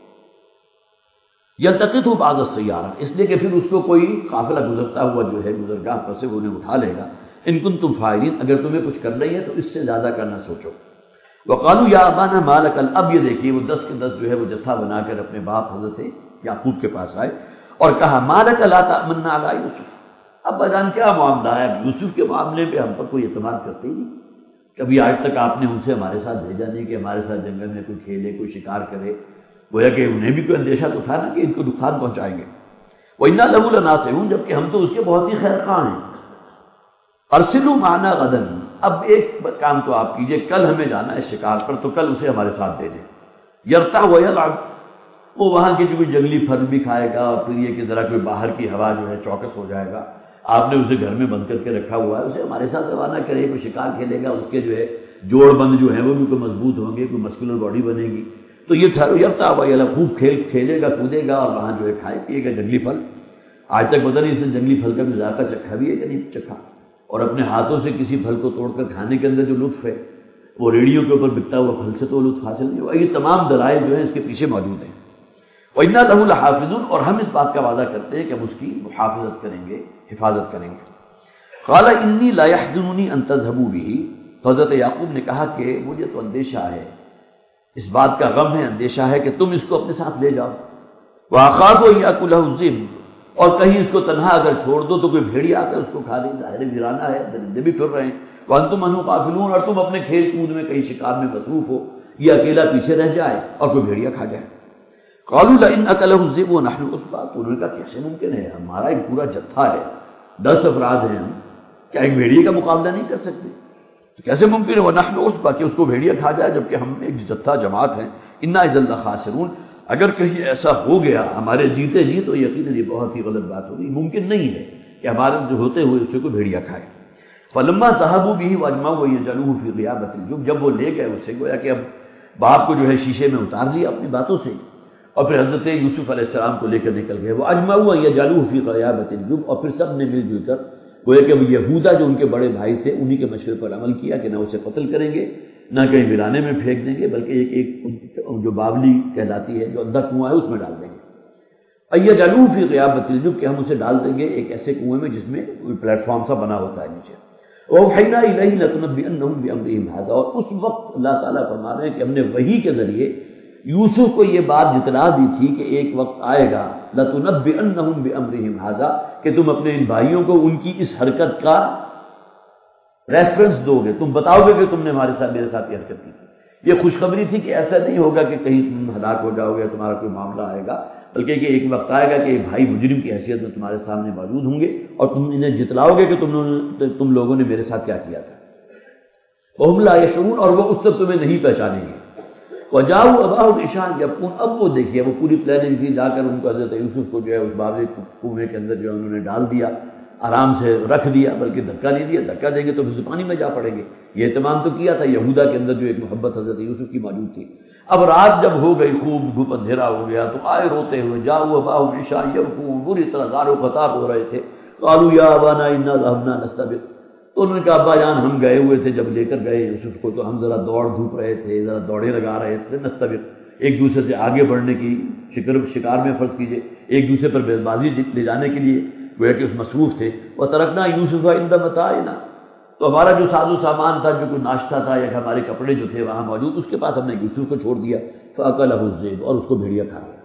یلتقطہ بعض السیارہ، اس لیے کہ پھر اس کو کوئی قافلہ گزرتا ہوا جو ہے گزرگاہ پر سے وہ انہیں اٹھا لے گا۔ ان کنتم فاعلین، اگر تمہیں کچھ کرنا ہی ہے تو اس سے زیادہ کرنا سوچو۔ وقالوا یا ابانا ما لک، اب یہ دیکھیے وہ دس کے دس جو ہے وہ جتھا بنا کر اپنے باپ حضرت یعقوب کے پاس آئے اور کہا ما لک لا تأمنا علی یوسف، ابا جان کیا معاملہ ہے؟ یوسف کے معاملے پہ ہم پر کوئی اعتماد کرتے ہی نہیں، کبھی آج تک آپ نے ان سے ہمارے ساتھ بھیجا نہیں کہ ہمارے ساتھ جنگل میں کوئی کھیلے، کوئی شکار کرے، گویا کہ انہیں بھی کوئی اندیشہ تو تھا نا کہ ان کو نقصان پہنچائیں گے۔ وَإِنَّا لَهُ لَنَاصِحُونَ، جبکہ ہم تو اس کے بہت ہی خیر خواہ ہیں۔ أَرْسِلْهُ مَعَنَا غَدًا، اب ایک کام تو آپ کیجئے، کل ہمیں جانا ہے شکار پر تو کل اسے ہمارے ساتھ دے دیں۔ يَرْتَعْ وَيَلْعَبْ، وہ وہاں کے جو کوئی جنگلی پھل بھی کھائے گا اور پھر یہ کہ ذرا کوئی باہر کی ہوا جو ہے چوکس ہو جائے گا، آپ نے اسے گھر میں بند کر کے رکھا ہوا ہے، اسے ہمارے ساتھ روانہ کرے، کوئی شکار کھیلے گا، اس کے جو ہے جوڑ بند جو ہیں وہ بھی کوئی مضبوط ہوں گے، کوئی مسکولر باڈی بنے گی، تو یہ یرتا ہوا یہ خوب کھیل کھیلے گا کودے گا اور وہاں جو ہے کھائے پیے گا جنگلی پھل۔ آج تک پتہ نہیں اس نے جنگلی پھل کا بھی ذائقہ چکھا بھی ہے کہ نہیں چکھا، اور اپنے ہاتھوں سے کسی پھل کو توڑ کر کھانے کے اندر جو لطف ہے وہ ریڑھیوں کے اوپر بکتا ہوا پھل سے تو لطف حاصل نہیں ہوا۔ یہ تمام دلائل جو ہیں اس کے پیچھے موجود ہیں۔ وَإِنَّا لَهُ لَحَافِظُونَ، اور ہم اس بات کا وعدہ کرتے ہیں کہ ہم اس کی محافظت کریں گے، حفاظت کریں گے۔ قَالَ إِنِّي لَا يَحْزُنُنِي أَن تَذْهَبُوا بِهِ، حضرت یعقوب نے کہا کہ مجھے تو اندیشہ ہے، اس بات کا غم ہے، اندیشہ ہے کہ تم اس کو اپنے ساتھ لے جاؤ۔ وَأَخَافُ أَن يَأْكُلَهُ الذِّئْبُ، اور کہیں اس کو تنہا اگر چھوڑ دو تو کوئی بھیڑیا آ کر اس کو کھا لے، ظاہر ویرانہ ہے، درندے بھی پھر رہے ہیں۔ وَأَنْتُمْ عَنْهُ غَافِلُونَ، اور تم اپنے کھیل کود میں کہیں شکار میں مصروف ہو، یہ اکیلا پیچھے رہ جائے اور کوئی بھیڑیا کھا جائے۔ قَالُوا لَئِنْ أَكَلَهُ الذِّئْبُ وَنَحْنُ عُصْبَةٌ، تو انہوں نے کہا کیسے ممکن ہے، ہمارا ایک پورا جتھا ہے، دس افراد ہیں ہم، کیا ایک بھیڑیے کا مقابلہ نہیں کر سکتے؟ تو کیسے ممکن ہے وَنَحْنُ عُصْبَةٌ کہ اس کو بھیڑیا کھا جائے جبکہ ہم ایک جتھا جماعت ہیں۔ إِنَّا إِذًا لَخَاسِرُونَ، اگر کہیں ایسا ہو گیا ہمارے جیتے جی تو یقیناً یہ بہت ہی غلط بات ہوگی، ممکن نہیں ہے کہ ہمارے جو ہوتے ہوئے اسے کو بھیڑیا کھائے۔ فَلَمَّا ذَهَبُوا بِهِ وَأَجْمَعُوا أَن يَجْعَلُوهُ فِي غِيَابَةِ الْجُبِّ، جب وہ لے گئے اسے، گویا کہ اب باپ کو جو ہے شیشے میں اتار لیا اپنی باتوں سے، اور پھر حضرت یوسف علیہ السلام کو لے کر نکل گئے۔ وَأَجْمَعُوا أَن يَجْعَلُوهُ فِي غِيَابَةِ الْجُبِّ، اور پھر سب نے مل جل کر گویا کہ یہودا جو ان کے بڑے بھائی تھے انہی کے مشورے پر عمل کیا کہ نہ اسے قتل کریں گے نہ کہیں ویرانے میں پھینک دیں گے، بلکہ ایک ایک جو باولی کہلاتی ہے جو اندر کنواں ہے اس میں ڈال دیں گے۔ اَيَجْعَلُوهُ فِي غِيَابَةِ الْجُبِّ، کہ ہم اسے ڈال دیں گے ایک ایسے کنویں میں جس میں کوئی پلیٹ فارم سا بنا ہوتا ہے نیچے۔ وَأَوْحَيْنَا إِلَيْهِ لَتُنَبِّئَنَّهُم بِأَمْرِهِمْ هَذَا، اور اس وقت اللہ تعالیٰ فرما رہے ہیں کہ ہم نے وحی کے ذریعے یوسف کو یہ بات جتلا دی تھی کہ ایک وقت آئے گا لَتُنَبِّئَنَّهُم بِأَمْرِهِمْ هَذَا، کہ تم اپنے ان بھائیوں کو ان کی اس حرکت کا ریفرنس دو گے، تم بتاؤ گے کہ تم نے ہمارے ساتھ میرے ساتھ یہ حرکت کی تھی۔ یہ خوشخبری تھی کہ ایسا نہیں ہوگا کہ کہیں تم ہلاک ہو جاؤ گے، تمہارا کوئی معاملہ آئے گا، بلکہ کہ ایک وقت آئے گا کہ یہ بھائی مجرم کی حیثیت میں تمہارے سامنے موجود ہوں گے اور تم انہیں جتلاؤ گے کہ تم تم لوگوں نے میرے ساتھ کیا کیا تھا۔ وَهُمْ لَا يَشْعُرُونَ، اور وہ اس وقت تمہیں نہیں پہچانیں گے۔ وَجَاءُوا أَبَاهُمْ عِشَاءً يَبْكُونَ، اب وہ دیکھیے وہ پوری پلاننگ تھی، جا کر ان کو حضرت یوسف کو جو ہے اس باولی کنویں کے اندر جو ہے انہوں نے ڈال دیا، آرام سے رکھ دیا، بلکہ دھکا نہیں دیا، دھکا دیں گے تو پھر پانی میں جا پڑیں گے، یہ اہتمام تو کیا تھا یہودا کے اندر جو ایک محبت حضرت یوسف کی موجود تھی۔ اب رات جب ہو گئی، خوب دھوپ اندھیرا ہو گیا تو آئے روتے ہوئے، جاؤ اباؤ عشاء یبکون، بری طرح زار و خطاب ہو رہے تھے۔ قالوا یا ابانا انا ذهبنا نستبق، تو انہوں نے کہا ابا جان ہم گئے ہوئے تھے، جب لے کر گئے یوسف کو تو ہم ذرا دوڑ دھوپ رہے تھے، ذرا دوڑے لگا رہے تھے، نستبق ایک دوسرے سے آگے بڑھنے کی شکر شکار میں فرض کیجئے ایک دوسرے پر بیز بازی لے جانے کے لیے وہ کہ اس مصروف تھے۔ وَتَرَكْنَا يُوسُفَ عِندَ مَتَاعِنَا، تو ہمارا جو ساز و سامان تھا، جو کوئی ناشتہ تھا یا ہمارے کپڑے جو تھے وہاں موجود، اس کے پاس ہم نے یوسف کو چھوڑ دیا۔ فَأَكَلَهُ الذِّئْبُ، اور اس کو بھیڑیا کھا گیا۔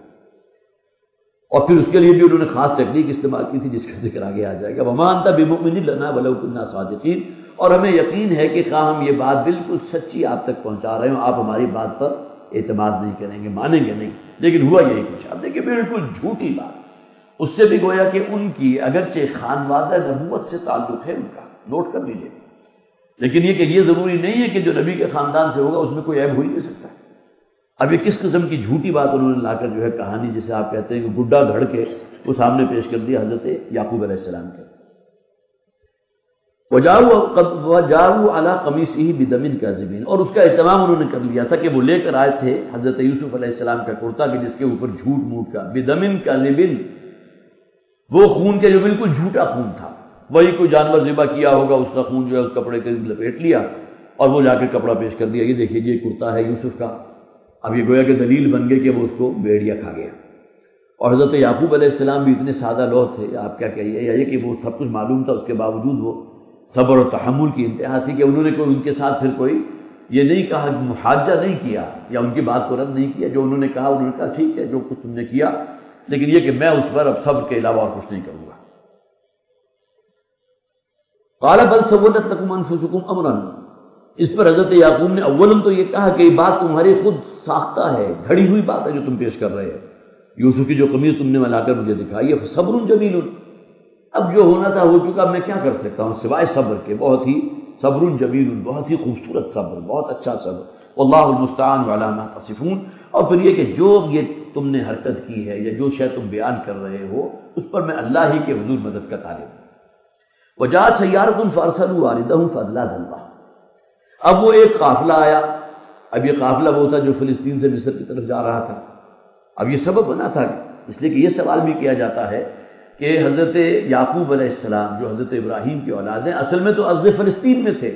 اور پھر اس کے لیے بھی انہوں نے خاص تکنیک استعمال کی تھی جس کا ذکر آگے آ جائے گا۔ وَمَا أَنْتَ بِمُؤْمِنٍ لَنَا وَلَوْ كُنَّا صَادِقِينَ، اور ہمیں یقین ہے کہ خواہ ہم یہ بات بالکل سچی آپ تک پہنچا رہے ہوں، آپ ہماری بات پر اعتماد نہیں کریں گے، مانیں گے نہیں، لیکن ہوا یہی کچھ۔ اب دیکھیے بالکل جھوٹی بات، اس سے بھی گویا کہ ان کی اگرچہ خانوادہ نبوت سے تعلق ہے ان کا، نوٹ کر لیجیے، لیکن یہ کہ یہ ضروری نہیں ہے کہ جو نبی کے خاندان سے ہوگا اس میں کوئی عیب ہو ہی نہیں سکتا۔ اب یہ کس قسم کی جھوٹی بات انہوں نے لا کر جو ہے کہانی جسے آپ کہتے ہیں کہ گڈا گھڑ کے وہ سامنے پیش کر دیا حضرت یعقوب علیہ السلام کے۔ وَجَاءُوا عَلَىٰ قَمِيصِهِ بِدَمٍ كَاذِبٍ، اور اس کا اہتمام انہوں نے کر لیا تھا کہ وہ لے کر آئے تھے حضرت یوسف علیہ السلام کا کرتا کہ جس کے اوپر جھوٹ موٹ کا، بِدَمٍ كَاذِبٍ، وہ خون کے جو بالکل جھوٹا خون تھا، وہی کوئی جانور ذبح کیا ہوگا اس کا خون جو ہے اس کپڑے کے لپیٹ لیا اور وہ جا کے کپڑا پیش کر دیا، یہ دیکھیے یہ کرتا ہے یوسف کا۔ اب یہ گویا کہ دلیل بن گئی کہ وہ اس کو بھیڑیا کھا گیا۔ اور حضرت یعقوب علیہ السلام بھی اتنے سادہ لوگ تھے، آپ کیا کہیے، یہ کہ وہ سب کچھ معلوم تھا، اس کے باوجود وہ صبر و تحمل کی انتہا تھی کہ انہوں نے کوئی ان کے ساتھ پھر کوئی یہ نہیں کہا، محاجہ نہیں کیا یا ان کی بات کو رد نہیں کیا۔ جو انہوں نے کہا انہوں نے کہا ٹھیک ہے جو کچھ تم نے کیا، لیکن یہ کہ میں اس پر اب صبر کے علاوہ اور کچھ نہیں کروں گا۔ قال بل سولت لكم انفسكم امرا، اس پر حضرت یعقوب نے اولم تو یہ کہا کہ یہ بات تمہاری خود ساختہ ہے، گھڑی ہوئی بات ہے جو تم پیش کر رہے ہو، یوسف کی جو قمیص تم نے ملا کر مجھے دکھائی ہے، صبر جمیل، اب جو ہونا تھا ہو چکا، میں کیا کر سکتا ہوں سوائے صبر کے، بہت ہی صبر جمیل، بہت ہی خوبصورت صبر، بہت اچھا صبر، واللہ المستعان علی ما تصفون۔ اور پھر یہ کہ جو یہ تم نے حرکت کی ہے یا جو شے تم بیان کر رہے ہو اس پر میں اللہ ہی کے حضور مدد کا طالب ہوں۔ وجاء سیارۃ فارسلوا واردہم فادلی دلوہ، اب وہ ایک قافلہ آیا، اب یہ قافلہ وہ تھا جو فلسطین سے مصر کی طرف جا رہا تھا۔ اب یہ سبب بنا تھا، اس لیے کہ یہ سوال بھی کیا جاتا ہے کہ حضرت یعقوب علیہ السلام جو حضرت ابراہیم کی اولاد ہیں اصل میں تو ارض فلسطین میں تھے،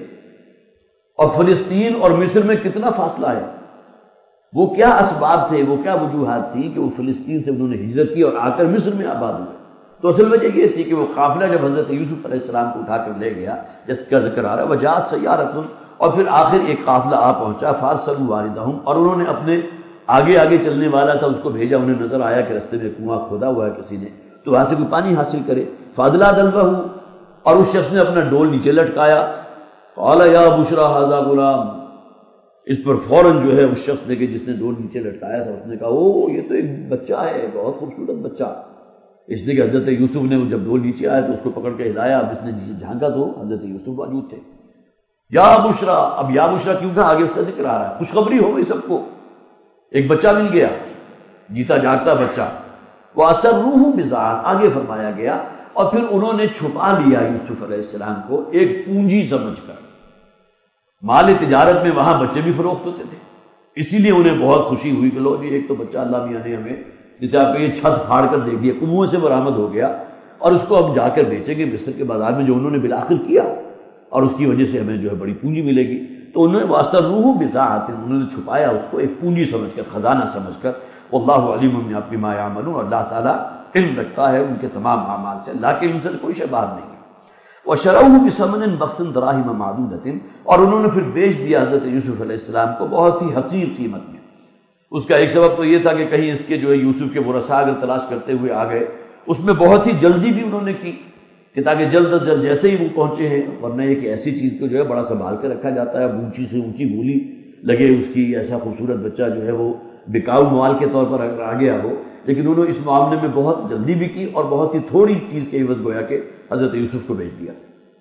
اور فلسطین اور مصر میں کتنا فاصلہ ہے، وہ کیا اسباب تھے، وہ کیا وجوہات تھیں کہ وہ فلسطین سے انہوں نے ہجرت کی اور آ کر مصر میں آباد ہوئے۔ تو اصل وجہ یہ تھی کہ وہ قافلہ جب حضرت یوسف علیہ السلام کو اٹھا کر لے گیا جس کا ذکر آ رہا ہے، وجاءت سیارۃ، اور پھر آخر ایک قافلہ آ پہنچا، فارسلوا واردہم، اور انہوں نے اپنے آگے آگے چلنے والا تھا اس کو بھیجا، انہیں نظر آیا کہ رستے میں کنواں کھودا ہوا ہے کسی نے، تو وہاں سے کوئی پانی حاصل کرے، فادلا دلوہ، اور اس شخص نے اپنا ڈول نیچے لٹکایا، قال یا بشرا ھذا غلام، اس پر فوراً جو ہے اس شخص نے کہ جس نے ڈول نیچے لٹکایا تھا اس نے کہا او یہ تو ایک بچہ ہے، بہت خوبصورت بچہ۔ اس لیے کہ حضرت یوسف نے جب ڈول نیچے آیا تو اس کو پکڑ کے ہلایا، اب اس نے جھانکا تو حضرت یوسف موجود تھے۔ یا بشرا، اب یا بشرا کیوں کہا، آگے اس کا ذکر آ رہا ہے، خوشخبری ہو گئی سب کو، ایک بچہ مل گیا، جیتا جاگتا بچہ۔ وَأَسَرُّوهُ بِضَاعَةً، آگے فرمایا گیا اور پھر انہوں نے چھپا لیا یوسف علیہ السلام کو ایک پونجی سمجھ کر۔ مال تجارت میں وہاں بچے بھی فروخت ہوتے تھے، اسی لیے انہیں بہت خوشی ہوئی کہ لو جی ایک تو بچہ اللہ میاں نے ہمیں، جسے آپ کو یہ چھت پھاڑ کر دے دیا، کنویں سے برآمد ہو گیا، اور اس کو اب جا کر بیچیں گے مصر کے بازار میں، جو انہوں نے بالآخر کیا، اور اس کی وجہ سے ہمیں جو ہے بڑی پونجی ملے گی۔ تو انہوں نے وَأَسَرُّوهُ بِضَاعَةٍ، انہوں نے چھپایا اس کو ایک پونجی سمجھ کر، خزانہ سمجھ کر۔ واللہ علیم بما یعملون، اللہ تعالیٰ علم رکھتا ہے ان کے تمام اعمال سے، اللہ کے علم سے کوئی شے باہر نہیں ہے۔ وَشَرَوْهُ بِثَمَنٍ بَخْسٍ دَرَاهِمَ مَعْدُودَةٍ، اور انہوں نے پھر بیچ دیا حضرت یوسف علیہ السلام کو بہت ہی حقیر قیمت میں۔ اس کا ایک سبب تو یہ تھا کہ کہیں اس کے جو ہے یوسف کے ورثاء اگر تلاش کرتے ہوئے آ گئے، اس میں بہت ہی جلدی بھی انہوں نے کی کہ تاکہ جلد از جلد جیسے ہی وہ پہنچے ہیں، ورنہ یہ کہ ایسی چیز کو جو ہے بڑا سنبھال کے رکھا جاتا ہے، اونچی سے اونچی بولی لگے اس کی، ایسا خوبصورت بچہ جو ہے وہ بکاؤ مال کے طور پر اگر آ گیا ہو، لیکن انہوں نے اس معاملے میں بہت جلدی بھی کی اور بہت ہی تھوڑی چیز کے عوض گویا کہ حضرت یوسف کو بھیج دیا۔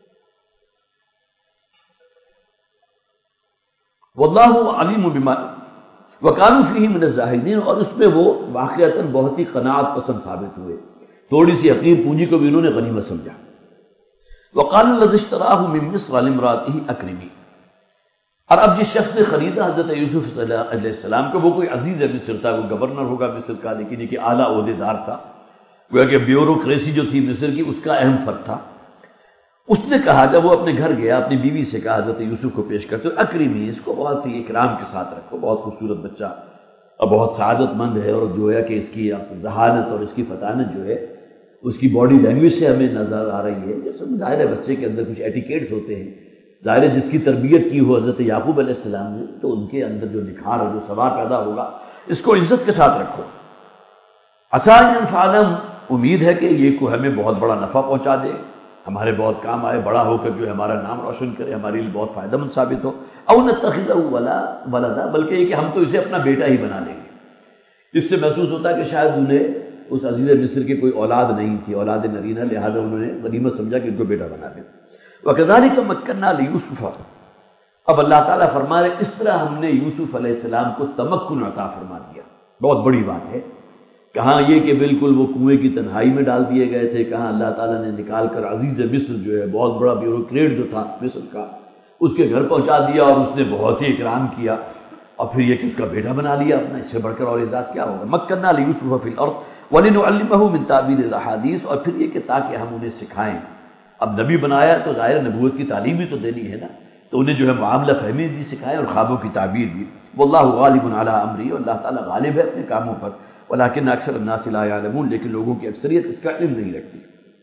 واللہ علیم بما وکانوا فیہ من الزاہدین، اور اس میں وہ واقعتاً بہت ہی قناعت پسند ثابت ہوئے، تھوڑی سی حقیر پونجی کو بھی انہوں نے غنیمت سمجھا۔ وقال الذی اشتراه من مصر لامرأته اکرمی، اور اب جس شخص نے خریدا حضرت یوسف علیہ السلام کو، وہ کوئی عزیز مصر تھا، وہ گورنر ہوگا مصر کا، لیکن یہ کہ اعلیٰ عہدے دار تھا، گویا کہ بیوروکریسی جو تھی مصر کی اس کا اہم فرد تھا۔ اس نے کہا جب وہ اپنے گھر گیا اپنی بیوی سے کہا حضرت یوسف کو پیش کرتے ہوئے، اکرمی، اس کو بہت ہی اکرام کے ساتھ رکھو، بہت خوبصورت بچہ اور بہت سعادت مند ہے، اور جو ہے کہ اس کی ذہانت اور اس کی فطانت جو ہے اس کی باڈی لینگویج سے ہمیں نظر آ رہی ہے، جیسے ظاہر ہے بچے کے اندر کچھ ایٹیکیٹس ہوتے ہیں، ظاہر ہے جس کی تربیت کی ہو حضرت یعقوب علیہ السلام نے تو ان کے اندر جو نکھار اور جو ثبات پیدا ہوگا، اس کو عزت کے ساتھ رکھو۔ عسیٰ ان ينفعنا، امید ہے کہ یہ کو ہمیں بہت بڑا نفع پہنچا دے، ہمارے بہت کام آئے، بڑا ہو کر جو ہمارا نام روشن کرے، ہمارے لیے بہت فائدہ مند ثابت ہو۔ او نتخذہ ولدا، بلکہ یہ کہ ہم تو اسے اپنا بیٹا ہی بنا لیں گے۔ اس سے محسوس ہوتا ہے کہ شاید انہیں اس عزیز مصر کی کوئی اولاد نہیں تھی، اولاد نرینہ، لہذا انہوں نے غنیمت سمجھا کہ ان کو بیٹا بنا دیں۔ وَكَذَلِكَ مَكَّنَّا لِيُوسُفَ، اب اللہ تعالیٰ فرما رہے اس طرح ہم نے یوسف علیہ السلام کو تمکن عطا فرما دیا۔ بہت بڑی بات ہے، کہاں یہ کہ بالکل وہ کنویں کی تنہائی میں ڈال دیے گئے تھے، کہاں اللہ تعالیٰ نے نکال کر عزیز مصر جو ہے بہت بڑا بیوروکریٹ جو تھا مصر کا، اس کے گھر پہنچا دیا اور اس نے بہت ہی اکرام کیا، اور پھر یہ کہ اس کا بیٹا بنا لیا اپنا، اس سے بڑھ کر اور اعزاز کیا ہوگا۔ مَكَّنَّا لِيُوسُفَ فِي الْأَرْضِ وَلِنُعَلِّمَهُ مِن تَأْوِيلِ الْأَحَادِيثِ، اور پھر یہ کہ تاکہ ہم انہیں سکھائیں، اب نبی بنایا تو ظاہر نبوت کی تعلیم بھی تو دینی ہے نا، تو انہیں جو ہے معاملہ فہمی بھی سکھائے اور خوابوں کی تعبیر بھی. واللہ غالب علی امری، اور اللہ تعالیٰ غالب ہے اپنے کاموں پر. ولکن اکثر الناس لا یعلمون، لیکن لوگوں کی اکثریت اس کا علم نہیں رکھتی.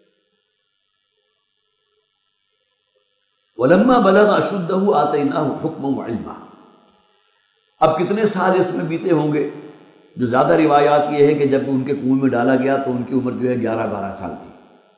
ولما بلغ اشدہ آتیناہ حکما وعلما. اب کتنے سال اس میں بیتے ہوں گے؟ جو زیادہ روایات یہ ہے کہ جب ان کے کنویں میں ڈالا گیا تو ان کی عمر جو ہے گیارہ بارہ سال تھی.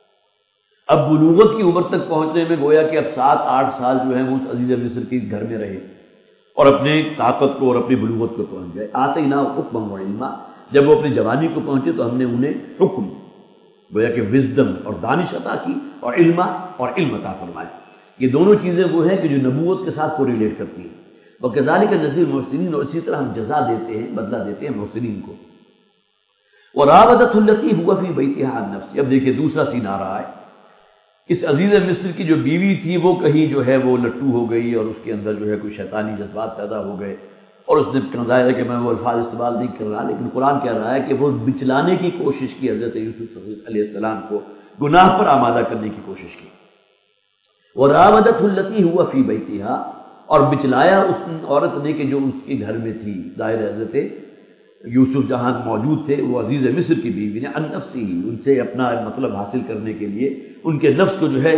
اب بلوغت کی عمر تک پہنچنے میں گویا کہ اب سات آٹھ سال جو ہے وہ اس عزیز مصر کے گھر میں رہے اور اپنے طاقت کو اور اپنی بلوغت کو پہنچ گئے. آتیناہ حکما وعلما، جب وہ اپنی جوانی کو پہنچے تو ہم نے انہیں حکم، گویا کہ وزڈم اور دانش عطا کی، اور علما اور علم عطا فرمایا. یہ دونوں چیزیں وہ ہیں کہ جو نبوت کے ساتھ کو ریلیٹ کرتی ہیں. وَكَذَلِكَ نَجْزِي الْمُحْسِنِينَ، اور اسی طرح ہم جزا دیتے ہیں، بدلہ دیتے ہیں محسنین کو. وَرَاوَدَتْهُ الَّتِي هُوَ فِي بَيْتِهَا عَن نَفْسِهَا. اب دیکھیے دوسرا سین آ رہا ہے. اس عزیز مصر کی جو بیوی تھی وہ کہیں جو ہے وہ لٹو ہو گئی اور اس کے اندر جو ہے کوئی شیطانی جذبات پیدا ہو گئے، اور اس نے ظاہر ہے کہ میں وہ الفاظ استعمال نہیں کر رہا، لیکن قرآن کہہ رہا ہے کہ وہ بچلانے کی کوشش کی حضرت یوسف علیہ السلام کو، گناہ پر آمادہ کرنے کی کوشش کی. وَرَاوَدَتْهُ الَّتِي هُوَ فِي بَيْتِهَا، اور بچلایا اس عورت نے کہ جو اس کے گھر میں تھی، ظاہر حضرت یوسف جہاں موجود تھے، وہ عزیز مصر کی بیوی نے، عن نفسہ، ان سے اپنا مطلب حاصل کرنے کے لیے ان کے نفس کو جو ہے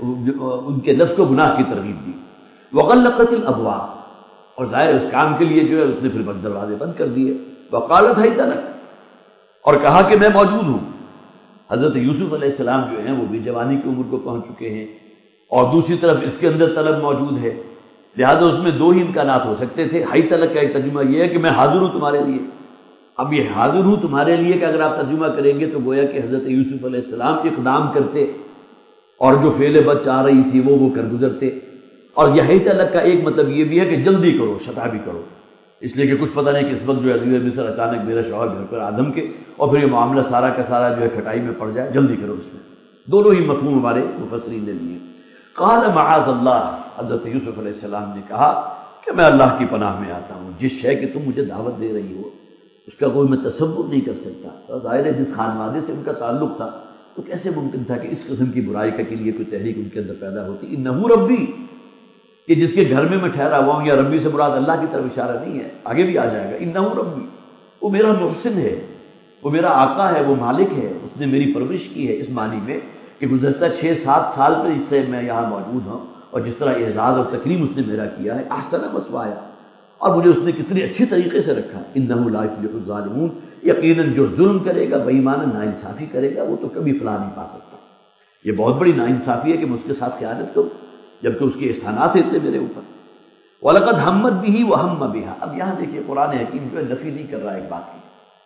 ان کے نفس کو گناہ کی ترغیب دی. وغلقت الابواب، اور ظاہر اس کام کے لیے جو ہے اس نے پھر دروازے بند کر دیے. وقالت حیت لک، اور کہا کہ میں موجود ہوں. حضرت یوسف علیہ السلام جو ہیں وہ بھی جوانی کی عمر کو پہنچ چکے ہیں، اور دوسری طرف اس کے اندر طلب موجود ہے، لہذا اس میں دو ہی امکانات ہو سکتے تھے. حیت لک کا ایک ترجمہ یہ ہے کہ میں حاضر ہوں تمہارے لیے. اب یہ حاضر ہوں تمہارے لیے کہ اگر آپ ترجمہ کریں گے تو گویا کہ حضرت یوسف علیہ السلام اقدام کرتے اور جو فعل بد چاہ رہی تھی وہ وہ کر گزرتے. اور یہ حیت لک کا ایک مطلب یہ بھی ہے کہ جلدی کرو، شطح بھی کرو، اس لیے کہ کچھ پتہ نہیں کہ اس وقت جو عزیز مصر اچانک میرا شوہر گھر پر آدم کے اور پھر یہ معاملہ سارا کا سارا جو ہے کھٹائی میں پڑ جائے، جلدی کرو اس میں. دونوں ہی مفہوم ہمارے مفسرین نے لیے. قال معاذ اللہ، حضرت یوسف علیہ السلام نے کہا کہ میں اللہ کی پناہ میں آتا ہوں. جس شے کی تم مجھے دعوت دے رہی ہو اس کا کوئی میں تصور نہیں کر سکتا. اور ظاہر ہے جس خانوادے سے ان کا تعلق تھا تو کیسے ممکن تھا کہ اس قسم کی برائی کا کے لیے کوئی تحریک ان کے اندر پیدا ہوتی. انہ ربی، کہ جس کے گھر میں میں ٹھہرا ہوا ہوں، یا ربی سے مراد اللہ کی طرف اشارہ نہیں ہے، آگے بھی آ جائے گا. انہ ربی، وہ میرا محسن ہے، وہ میرا آقا ہے، وہ مالک ہے، اس نے میری پرورش کی ہے، اس معنی میں کہ گزشتہ چھ سات سال پر اس سے میں یہاں موجود ہوں، اور جس طرح اعزاز اور تکریم اس نے میرا کیا ہے. احسن مثوایا، اور مجھے اس نے کتنی اچھی طریقے سے رکھا. انہ لا یفلح الظالمون، یقیناً جو ظلم کرے گا، بے ایمان ناانصافی کرے گا، وہ تو کبھی فلاح نہیں پا سکتا. یہ بہت بڑی ناانصافی ہے کہ میں اس کے ساتھ خیانت کروں جبکہ اس کے احسانات اتنے میرے اوپر. وَلَقَدْ هَمَّتْ بِهِ وَهَمَّ بِهَا. اب یہاں دیکھیے قرآن حکیم جو ہے نفی نہیں کر رہا ایک بات کی.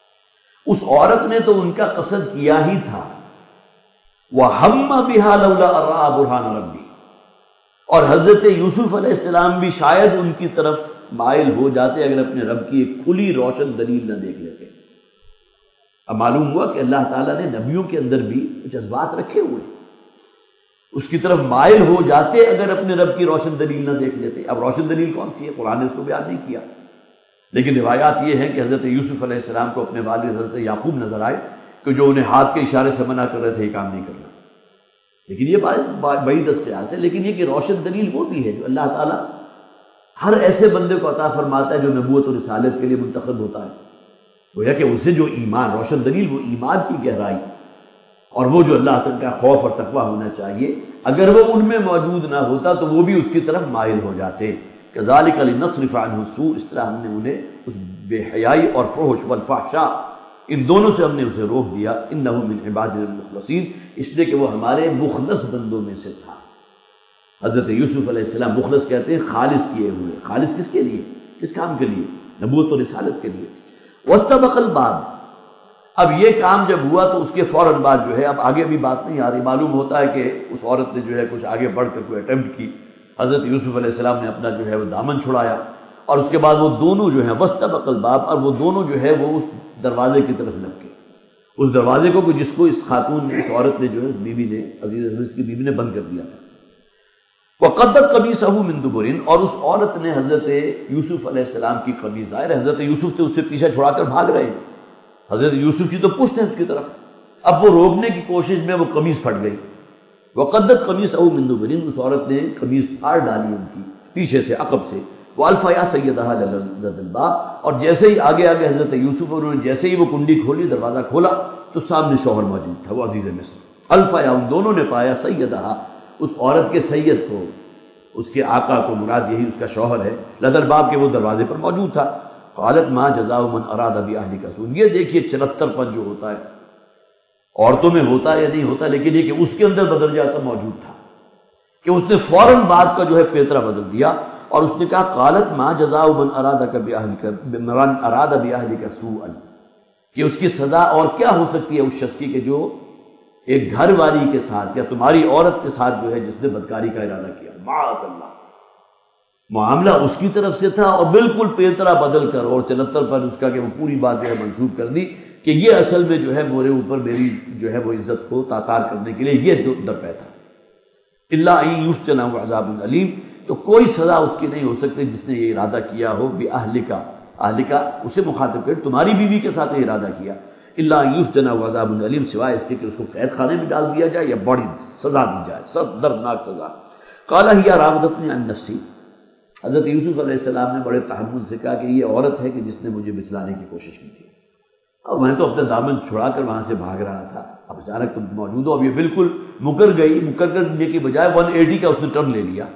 اس عورت نے تو ان کا قصد کیا ہی تھا. وَهَمَّ بِهَا لَوْلَا أَن رَأَىٰ بُرْهَانَ رَبِّهِ، اور حضرت یوسف علیہ السلام بھی شاید ان کی طرف مائل ہو جاتے اگر اپنے رب کی ایک کھلی روشن دلیل نہ دیکھ لیتے. اب معلوم ہوا کہ اللہ تعالیٰ نے نبیوں کے اندر بھی جذبات رکھے ہوئے، اس کی طرف مائل ہو جاتے اگر اپنے رب کی روشن دلیل نہ دیکھ لیتے. اب روشن دلیل کون سی ہے؟ قرآن نے اس کو بیان نہیں کیا، لیکن روایات یہ ہیں کہ حضرت یوسف علیہ السلام کو اپنے والد حضرت یعقوب نظر آئے کہ جو انہیں ہاتھ کے اشارے سے منع کر رہے تھے یہ کام نہیں کرنا. لیکن یہ بات بڑی دستیاز ہے، لیکن یہ کہ روشن دلیل وہ بھی ہے جو اللہ تعالیٰ ہر ایسے بندے کو عطا فرماتا ہے جو نبوت اور رسالت کے لیے منتخب ہوتا ہے. گویا کہ اسے جو ایمان، روشن دلیل وہ ایمان کی گہرائی اور وہ جو اللہ تعالیٰ کا خوف اور تقویٰ ہونا چاہیے، اگر وہ ان میں موجود نہ ہوتا تو وہ بھی اس کی طرف مائل ہو جاتے. کذالک لنصرف عنہ السوء، اس طرح ہم نے انہیں اس بے حیائی اور فحش والفحشاء ان دونوں سے ہم نے اسے روک دیا. انہ من عبادنا المخلصین، اس لیے کہ وہ ہمارے مخلص بندوں میں سے تھا. حضرت یوسف علیہ السلام مخلص کہتے ہیں خالص کیے ہوئے. خالص کس کے لیے؟ کس کام کے لیے؟ نبوت اور رسالت کے لیے. واستبق الباب، اب یہ کام جب ہوا تو اس کے فوراً بعد جو ہے، اب آگے بھی بات نہیں آ رہی، معلوم ہوتا ہے کہ اس عورت نے جو ہے کچھ آگے بڑھ کر کوئی اٹیمپٹ کی. حضرت یوسف علیہ السلام نے اپنا جو ہے وہ دامن چھڑایا، اور اس کے بعد وہ دونوں جو ہیں واستبق الباب، اور وہ دونوں جو ہے وہ اس دروازے کی طرف لپکے. اس دروازے کو جس کو اس خاتون نے، اس عورت نے جو ہے بیوی نے، عزیز عزیز کی بیوی نے بند کر دیا تھا. وقدت قمیصہ من دبر، اور اس عورت نے حضرت یوسف علیہ السلام کی قمیص، ظاہر ہے حضرت یوسف سے اس سے پیچھے چھڑا کر بھاگ رہے ہیں، حضرت یوسف کی تو پشت ہے اس کی طرف. اب وہ روکنے کی کوشش میں وہ قمیص پھٹ گئی. وقدت قمیصہ من دبر، اس عورت نے قمیص پھاڑ ڈالی ان کی پیچھے سے عقب سے، والفا یا سیدہا لذت الباب، اور جیسے ہی آگے آگے حضرت یوسف انہوں نے جیسے ہی وہ کنڈی کھولی، دروازہ کھولا تو سامنے شوہر موجود تھا، وہ عزیز مصر۔ الفا یا ان دونوں نے پایا سیدہا، اس عورت کے سید کو، اس کے آقا کو، مراد یہی اس کا شوہر ہے، لذت الباب کے وہ دروازے پر موجود تھا۔ قالت ما جزاء من اراد باہلک سوءا، یہ دیکھیے چلتر پن جو ہوتا ہے عورتوں میں ہوتا ہے یا نہیں ہوتا، لیکن یہ کہ اس کے اندر بدل جاتا موجود تھا کہ اس نے فوراً بات کا جو ہے پیترا بدل دیا، اور اس نے کہا قالت ما جزاء من ارادک باہلک من اراد باہلک سوءا، کہ اس کی سزا اور کیا ہو سکتی ہے اس شخص کی کہ جو ایک گھر والی کے ساتھ یا تمہاری عورت کے ساتھ جو ہے جس نے بدکاری کا ارادہ کیا، معاذ اللہ، معاملہ اس کی طرف سے تھا اور بالکل پیترا بدل کر اور چلتر پر اس کا کہ وہ پوری بات جو ہے منسوب کر دی کہ یہ اصل میں جو ہے میرے اوپر میری جو ہے وہ عزت کو تاطار کرنے کے لیے یہ درپے تھا۔ الا ان یسجن عذاب علیم، تو کوئی سزا اس کی نہیں ہو سکتی جس نے یہ ارادہ کیا ہو باہلک، اہلک اسے مخاطب کر تمہاری بیوی کے ساتھ یہ ارادہ کیا، الا ان یسجن عذاب علیم، سوائے اس کے کہ اس کو قید خانے میں ڈال دیا جائے یا بڑی سزا دی جائے، سخت دردناک سزا۔ قال ہی راودتنی عن نفسی، حضرت یوسف علیہ السلام نے بڑے تحمل سے کہا کہ یہ عورت ہے کہ جس نے مجھے بچلانے کی کوشش کی تھی، اور میں تو اپنے دامن چھڑا کر وہاں سے بھاگ رہا تھا، اب اچانک تم موجود ہو، اب یہ بالکل مکر گئی، مکر کرنے کی بجائے ایک سو اسی کا اس نے ٹرن لے لیا۔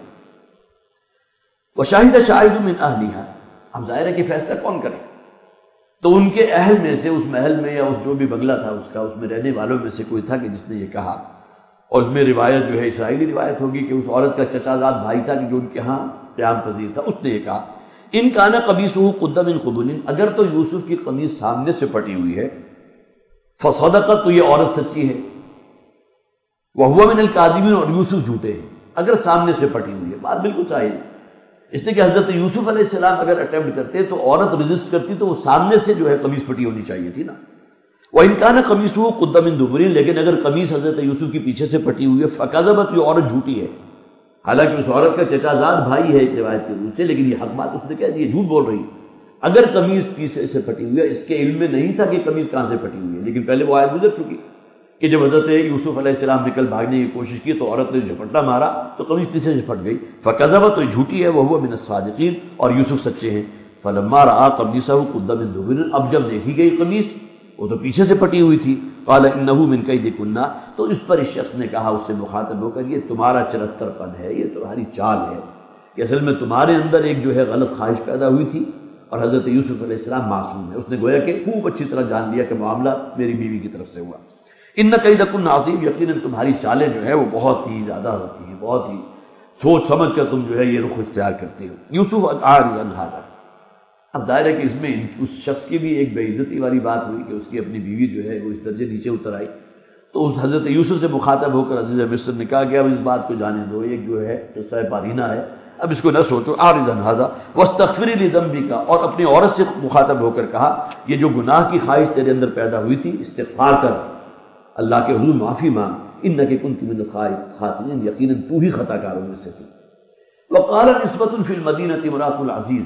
وشاہد شاہد من اہلیہا، اب ظاہر ہے کہ فیصلہ کون کرے، تو ان کے اہل میں سے، اس محل میں یا اس جو بھی بنگلہ تھا اس کا، اس میں رہنے والوں میں سے کوئی تھا کہ جس نے یہ کہا، اور اس میں روایت جو ہے اسرائیلی روایت ہوگی کہ اس عورت کا چچا زاد بھائی تھا کہ جو ان کے ہاں قیام پذیر تھا، اس نے یہ کہا ان کان قمیصہ قد من قبل، اگر تو یوسف کی قمیص سامنے سے پٹی ہوئی ہے، فصدقت، تو یہ عورت سچی ہے، وہو من الکاذبین، اور یوسف جھوٹے ہیں، اگر سامنے سے پٹی ہوئی ہے، بات بالکل صحیح ہے، اس لیے کہ حضرت یوسف علیہ السلام اگر اٹیمپٹ کرتے تو عورت رجسٹ کرتی تو وہ سامنے سے جو ہے قمیص پٹی ہونی چاہیے تھی نا۔ وَإِنْ كَانَ قَمِيصُهُ قُدَّ مِن دُبُرٍ، لیکن اگر قمیص حضرت یوسف کی پیچھے سے پٹی ہوئی ہے، فَكَذَبَتْ، یہ عورت جھوٹی ہے، حالانکہ اس عورت کا چچا زاد بھائی ہے ایک روایت کے روپ سے، لیکن یہ حق بات اس نے کہہ دی، جھوٹ بول رہی ہے۔ اگر قمیص پیچھے سے پھٹی ہوئی ہے، اس کے علم میں نہیں تھا کہ قمیص کہاں سے پھٹی ہوئی ہے، لیکن پہلے وہ آیت گزر چکی کہ جب حضرت یوسف علیہ السلام نکل بھاگنے کی کوشش کی تو عورت نے جھپٹا مارا تو قمیص پیچھے سے پھٹ گئی، فَكَذَبَتْ، تو یہ جھوٹی ہے، وَهُوَ مِنَ الصَّادِقِينَ، اور یوسف سچے ہیں۔ فَلَمَّا رَأَىٰ قَمِيصَهُ قُدَّ مِن دُبُرٍ، اب جب دیکھی گئی قمیص وہ تو پیچھے سے پٹی ہوئی تھی، قال انه من کیدکن، تو اس پر اس شخص نے کہا اس سے مخاطب ہو کر یہ تمہارا چرتر پن ہے، یہ تمہاری چال ہے، کہ اصل میں تمہارے اندر ایک جو ہے غلط خواہش پیدا ہوئی تھی، اور حضرت یوسف علیہ السلام معصوم ہے، اس نے گویا کہ خوب اچھی طرح جان لیا کہ معاملہ میری بیوی کی طرف سے ہوا۔ ان کیدکن عظیم، یقیناً تمہاری چالیں جو ہے وہ بہت ہی زیادہ ہوتی ہیں، بہت ہی سوچ سمجھ کر تم جو ہے یہ رخ اختیار کرتے ہو۔ یوسف اعرض عن ھذا، اب ظاہر ہے کہ اس میں اس شخص کی بھی ایک بے عزتی والی بات ہوئی کہ اس کی اپنی بیوی جو ہے وہ اس درجے نیچے اتر آئی، تو اس حضرت یوسف سے مخاطب ہو کر عزیز مصر نے کہا کہ اب اس بات کو جانے دو، ایک جو ہے قصہ پارینہ ہے، اب اس کو نہ سوچو، اعرض عن ھذا واستغفری لذنبک، اور اپنی عورت سے مخاطب ہو کر کہا یہ جو گناہ کی خواہش تیرے اندر پیدا ہوئی تھی استغفار کر، اللہ کے حضور معافی مانگ، انک کنت من الخاطئین، یقیناً تو ہی خطا کاروں میں سے تھی۔ وقال نسبۃ فی المدینہ امرأۃ العزیز،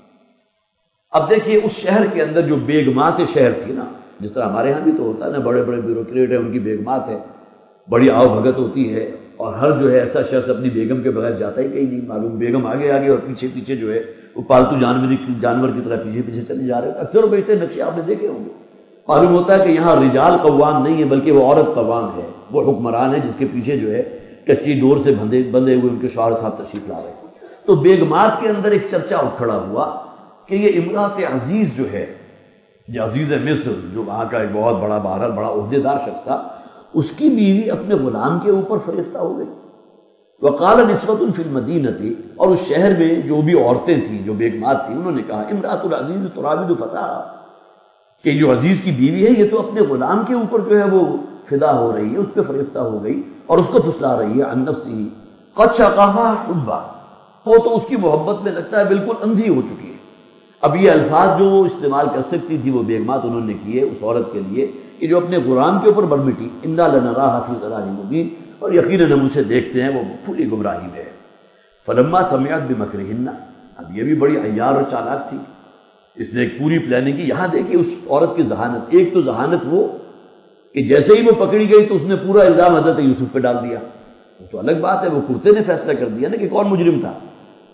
اب دیکھیے اس شہر کے اندر جو بیگمات شہر تھی نا، جس طرح ہمارے ہاں بھی تو ہوتا ہے نا، بڑے بڑے بیوروکریٹ ہیں ان کی بیگمات ہے، بڑی آؤ بھگت ہوتی ہے، اور ہر جو ہے ایسا شخص اپنی بیگم کے بغیر جاتا ہی کہیں نہیں، معلوم بیگم آگے آگے اور پیچھے پیچھے جو ہے وہ پالتو جانور جانور کی طرح پیچھے پیچھے چلے جا رہے ہیں، اکثر و بیشتر نقشے آپ نے دیکھے ہوں گے، معلوم ہوتا ہے کہ یہاں رجال قوام نہیں ہے بلکہ وہ عورت قوام ہے، وہ حکمران ہے جس کے پیچھے جو ہے کچی ڈور سے بندھے بندھے ہوئے ان کے شوہر صاحب تشریف لا رہے ہیں۔ تو بیگمات کے اندر ایک چرچا اٹھ کھڑا ہوا کہ یہ امرأت عزیز جو ہے، یہ عزیز مصر جو وہاں کا ایک بہت بڑا بہرحال بڑا عہدیدار شخص تھا، اس کی بیوی اپنے غلام کے اوپر فریفتہ ہو گئی۔ وقال نسبۃ فی المدینہ، اور اس شہر میں جو بھی عورتیں تھیں جو بیگمات تھیں انہوں نے کہا امرأۃ العزیز تراود فتاہا، کہ جو عزیز کی بیوی ہے یہ تو اپنے غلام کے اوپر جو ہے وہ فدا ہو رہی ہے، اس پہ فریفتہ ہو گئی اور اس کو پھسلا رہی ہے، عن نفسہ قد شغفها حبا، وہ تو اس کی محبت میں لگتا ہے بالکل اندھی ہو چکی ہے۔ اب یہ الفاظ جو استعمال کر سکتی تھی وہ بیگمات انہوں نے کیے اس عورت کے لیے کہ جو اپنے غلام کے اوپر برمٹی، انا لنراها فی ضلال مبین، اور یقیناً ہم اسے دیکھتے ہیں وہ پوری گمراہی میں ہے۔ فلما سمعت بمکرہن، اب یہ بھی بڑی عیار اور چالاک تھی، اس نے ایک پوری پلاننگ کی۔ یہاں دیکھیے اس عورت کی ذہانت، ایک تو ذہانت وہ کہ جیسے ہی وہ پکڑی گئی تو اس نے پورا الزام حضرت یوسف پہ ڈال دیا، وہ تو الگ بات ہے، وہ کرتے نے فیصلہ کر دیا نا کہ کون مجرم تھا،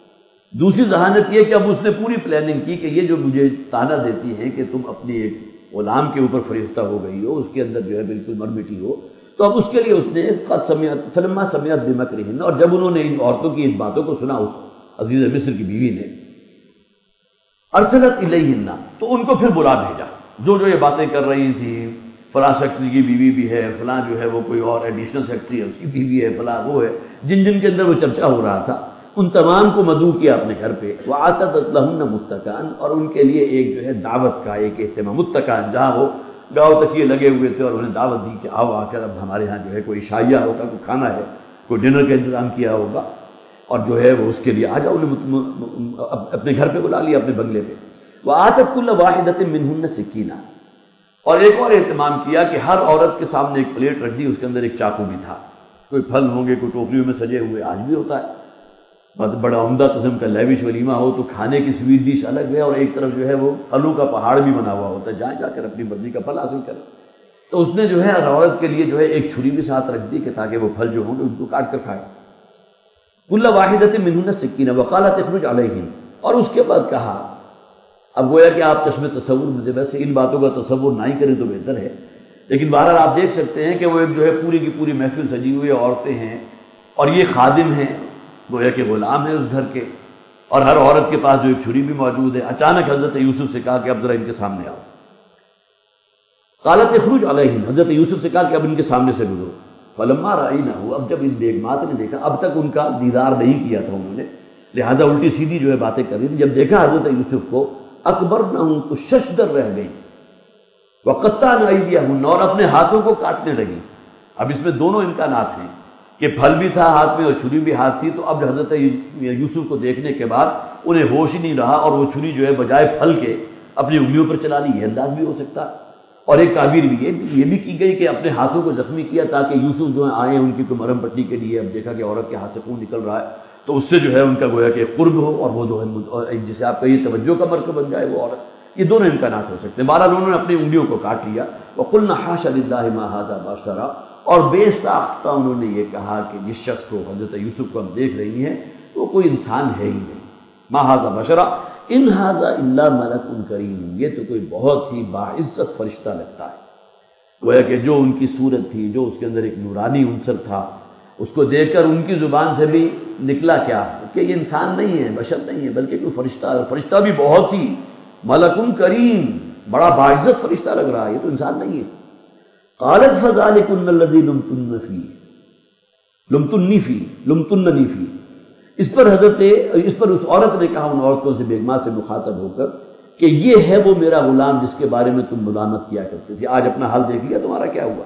دوسری ذہانت یہ کہ اب اس نے پوری پلاننگ کی کہ یہ جو مجھے تانا دیتی ہے کہ تم اپنی ایک غلام کے اوپر فریفتہ ہو گئی ہو، اس کے اندر جو ہے بالکل مر مٹی ہو، تو اب اس کے لیے اس نے قد سمعت فلما سمعت بمکرہن، اور جب انہوں نے ان عورتوں کی ان باتوں کو سنا اس عزیز مصر کی بیوی نے، ارسلت الیہن، تو ان کو پھر بلا بھیجا، جو جو یہ باتیں کر رہی تھی، فلاں سیکٹری کی بیوی بھی ہے، فلاں جو ہے وہ کوئی اور ایڈیشنل سیکٹری ہے اس کی بیوی ہے، فلاں وہ ہے، جن جن کے اندر وہ چرچا ہو رہا تھا، ان تمام کو مدعو کیا اپنے گھر پہ، وَعَتَدَتْ لَهُنَّ مُتَّكَأً، اور ان کے لیے ایک جو ہے دعوت کا ایک اہتمام، متکئ، جہاں وہ گاؤں تک یہ لگے ہوئے تھے اور انہیں دعوت دی کہ آؤ آ کر اب ہمارے ہاں جو ہے کوئی عشائیہ ہوگا، کوئی کھانا ہے، کوئی ڈنر کا انتظام کیا ہوگا، اور جو ہے وہ اس کے لیے آ جاؤ، انہیں اپنے گھر پہ بلا لیا، اپنے بنگلے پہ۔ وَآتَتْ كُلَّ وَاحِدَةٍ مِّنْهُنَّ سِكِّينًا، اور ایک اور اہتمام کیا کہ ہر عورت کے سامنے ایک پلیٹ رکھ دی، اس کے اندر ایک چاقو بھی تھا، کوئی پھل ہوں گے، کوئی ٹوکریوں میں سجے ہوئے، آج بھی ہوتا ہے، بڑا عمدہ قسم کا لیوش ولیمہ ہو تو کھانے کی سویٹ ڈش الگ ہے، اور ایک طرف جو ہے وہ پھلوں کا پہاڑ بھی بنا ہوا ہوتا ہے، جائیں جا کر اپنی مرضی کا پھل حاصل کریں۔ تو اس نے جو ہے ہر عورت کے لیے جو ہے ایک چھری بھی ساتھ رکھ دی کہ تاکہ وہ پھل جو ہوں گے ان کو کاٹ کر کھائے۔ کل واحدۃ منہن سکینہ وقالت اخرج علیہن، اور اس کے بعد کہا، اب گویا کہ آپ چشم تصور، ویسے ان باتوں کا تصور نہ ہی کریں تو بہتر ہے، لیکن بہرحال آپ دیکھ سکتے ہیں کہ وہ ایک جو ہے پوری کی پوری محفل سجی ہوئی عورتیں ہیں، اور یہ خادم ہیں، گویا کہ غلام ہے اس گھر کے، اور ہر عورت کے پاس جو ایک چھری بھی موجود ہے۔ اچانک حضرت یوسف سے کہا کہ اب ذرا ان کے سامنے آؤ۔ قالت اخرج علیہن، حضرت یوسف سے کہا کہ اب ان کے سامنے سے گزرو۔ فلما رأینہ، اب جب ان بیگمات نے دیکھا، اب تک ان کا دیدار نہیں کیا تھا انہوں نے، لہذا الٹی سیدھی جو ہے باتیں کر رہی تھی، جب دیکھا حضرت یوسف کو، اکبرنہ، تو ششدر رہ گئی، وقطعن ایدیہن، اور اپنے ہاتھوں کو کاٹنے لگی۔ اب اس میں دونوں امکانات ہیں کہ پھل بھی تھا ہاتھ میں اور چھری بھی ہاتھ تھی، تو اب حضرت یوسف کو دیکھنے کے بعد انہیں ہوش ہی نہیں رہا، اور وہ چھری جو ہے بجائے پھل کے اپنی انگلیوں پر چلا لی، یہ انداز بھی ہو سکتا۔ اور ایک تعبیر بھی یہ یہ بھی کی گئی کہ اپنے ہاتھوں کو زخمی کیا تاکہ یوسف جو آئے ان کی کوئی مرہم پٹی کے لیے، اب دیکھا کہ عورت کے ہاتھ سے خون نکل رہا ہے تو اس سے جو ہے ان کا گویا کہ قرب ہو، اور وہ جو ہے جسے آپ کہیے توجہ کا مرکز بن جائے وہ عورت۔ یہ دونوں امکانات ہو سکتے ہیں۔ بہرحال انہوں نے اپنی انگلیوں کو کاٹ لیا، وقلنا حاشا للہ ما ھذا بشرا، اور بے ساختہ انہوں نے یہ کہا کہ جس شخص کو حضرت یوسف کو ہم دیکھ رہی ہیں وہ کوئی انسان ہے ہی نہیں، ما ھذا بشرا ان ھذا الا ملک کریم، یہ تو کوئی بہت ہی باعزت فرشتہ لگتا ہے۔ گویا کہ جو ان کی صورت تھی، جو اس کے اندر ایک نورانی عنصر تھا، اس کو دیکھ کر ان کی زبان سے بھی نکلا کیا کہ یہ انسان نہیں ہے، بشر نہیں ہے، بلکہ کوئی فرشتہ ہے، فرشتہ بھی بہت ہی ملک کریم، بڑا باعزت فرشتہ لگ رہا ہے، یہ تو انسان نہیں ہے۔ قالت فذلکن الذی لمتن فیہ لمتنی فیہ لمتننی فیہ، اس پر حضرت اس پر اس عورت نے کہا ان عورتوں سے، بیگمات سے مخاطب ہو کر، کہ یہ ہے وہ میرا غلام جس کے بارے میں تم ملامت کیا کرتے تھے، آج اپنا حال دیکھ لیا تمہارا کیا ہوا،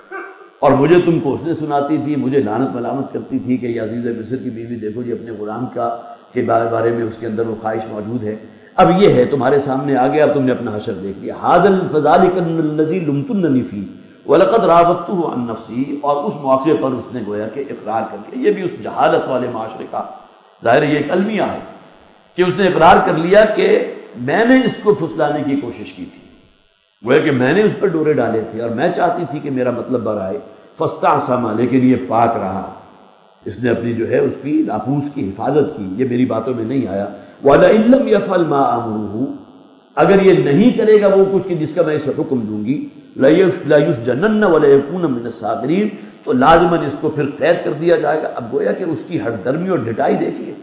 اور مجھے تم کوسنے سناتی تھی، مجھے لعنت ملامت کرتی تھی کہ یہ عزیز مصر کی بیوی دیکھو جی اپنے غلام کا کے بارے میں اس کے اندر وہ خواہش موجود ہے، اب یہ ہے تمہارے سامنے آ گیا، اب تم نے اپنا حشر دیکھ لیا۔ ھذا فذلکن الذی لمتننی فیہ وَلَقَدْ رَاوَدتُّهُ عَن نَفْسِهِ، اور اس موقع پر اس نے گویا کہ اقرار کر لیا۔ یہ بھی اس جہالت والے معاشرے کا ظاہر یہ ایک المیہ ہے کہ اس نے اقرار کر لیا کہ میں نے اس کو پھسلانے کی کوشش کی تھی، گویا کہ میں نے اس پر ڈورے ڈالے تھے اور میں چاہتی تھی کہ میرا مطلب برائے، فاستعصم، لیکن یہ پاک رہا، اس نے اپنی جو ہے اس کی ناپوس کی حفاظت کی، یہ میری باتوں میں نہیں آیا۔ وَلَئِن لَّمْ يَفْعَلْ مَا آمُرُهُ، اگر یہ نہیں کرے گا وہ کچھ کہ جس کا میں اسے حکم دوں گی، لَيُسْجَنَنَّ وَلَيَكُونَ مِنَ الصَّاغِرِينَ، تو لازماً اس کو پھر قید کر دیا جائے گا۔ اب گویا کہ اس کی ہٹ درمی اور ڈھٹائی دیکھیے،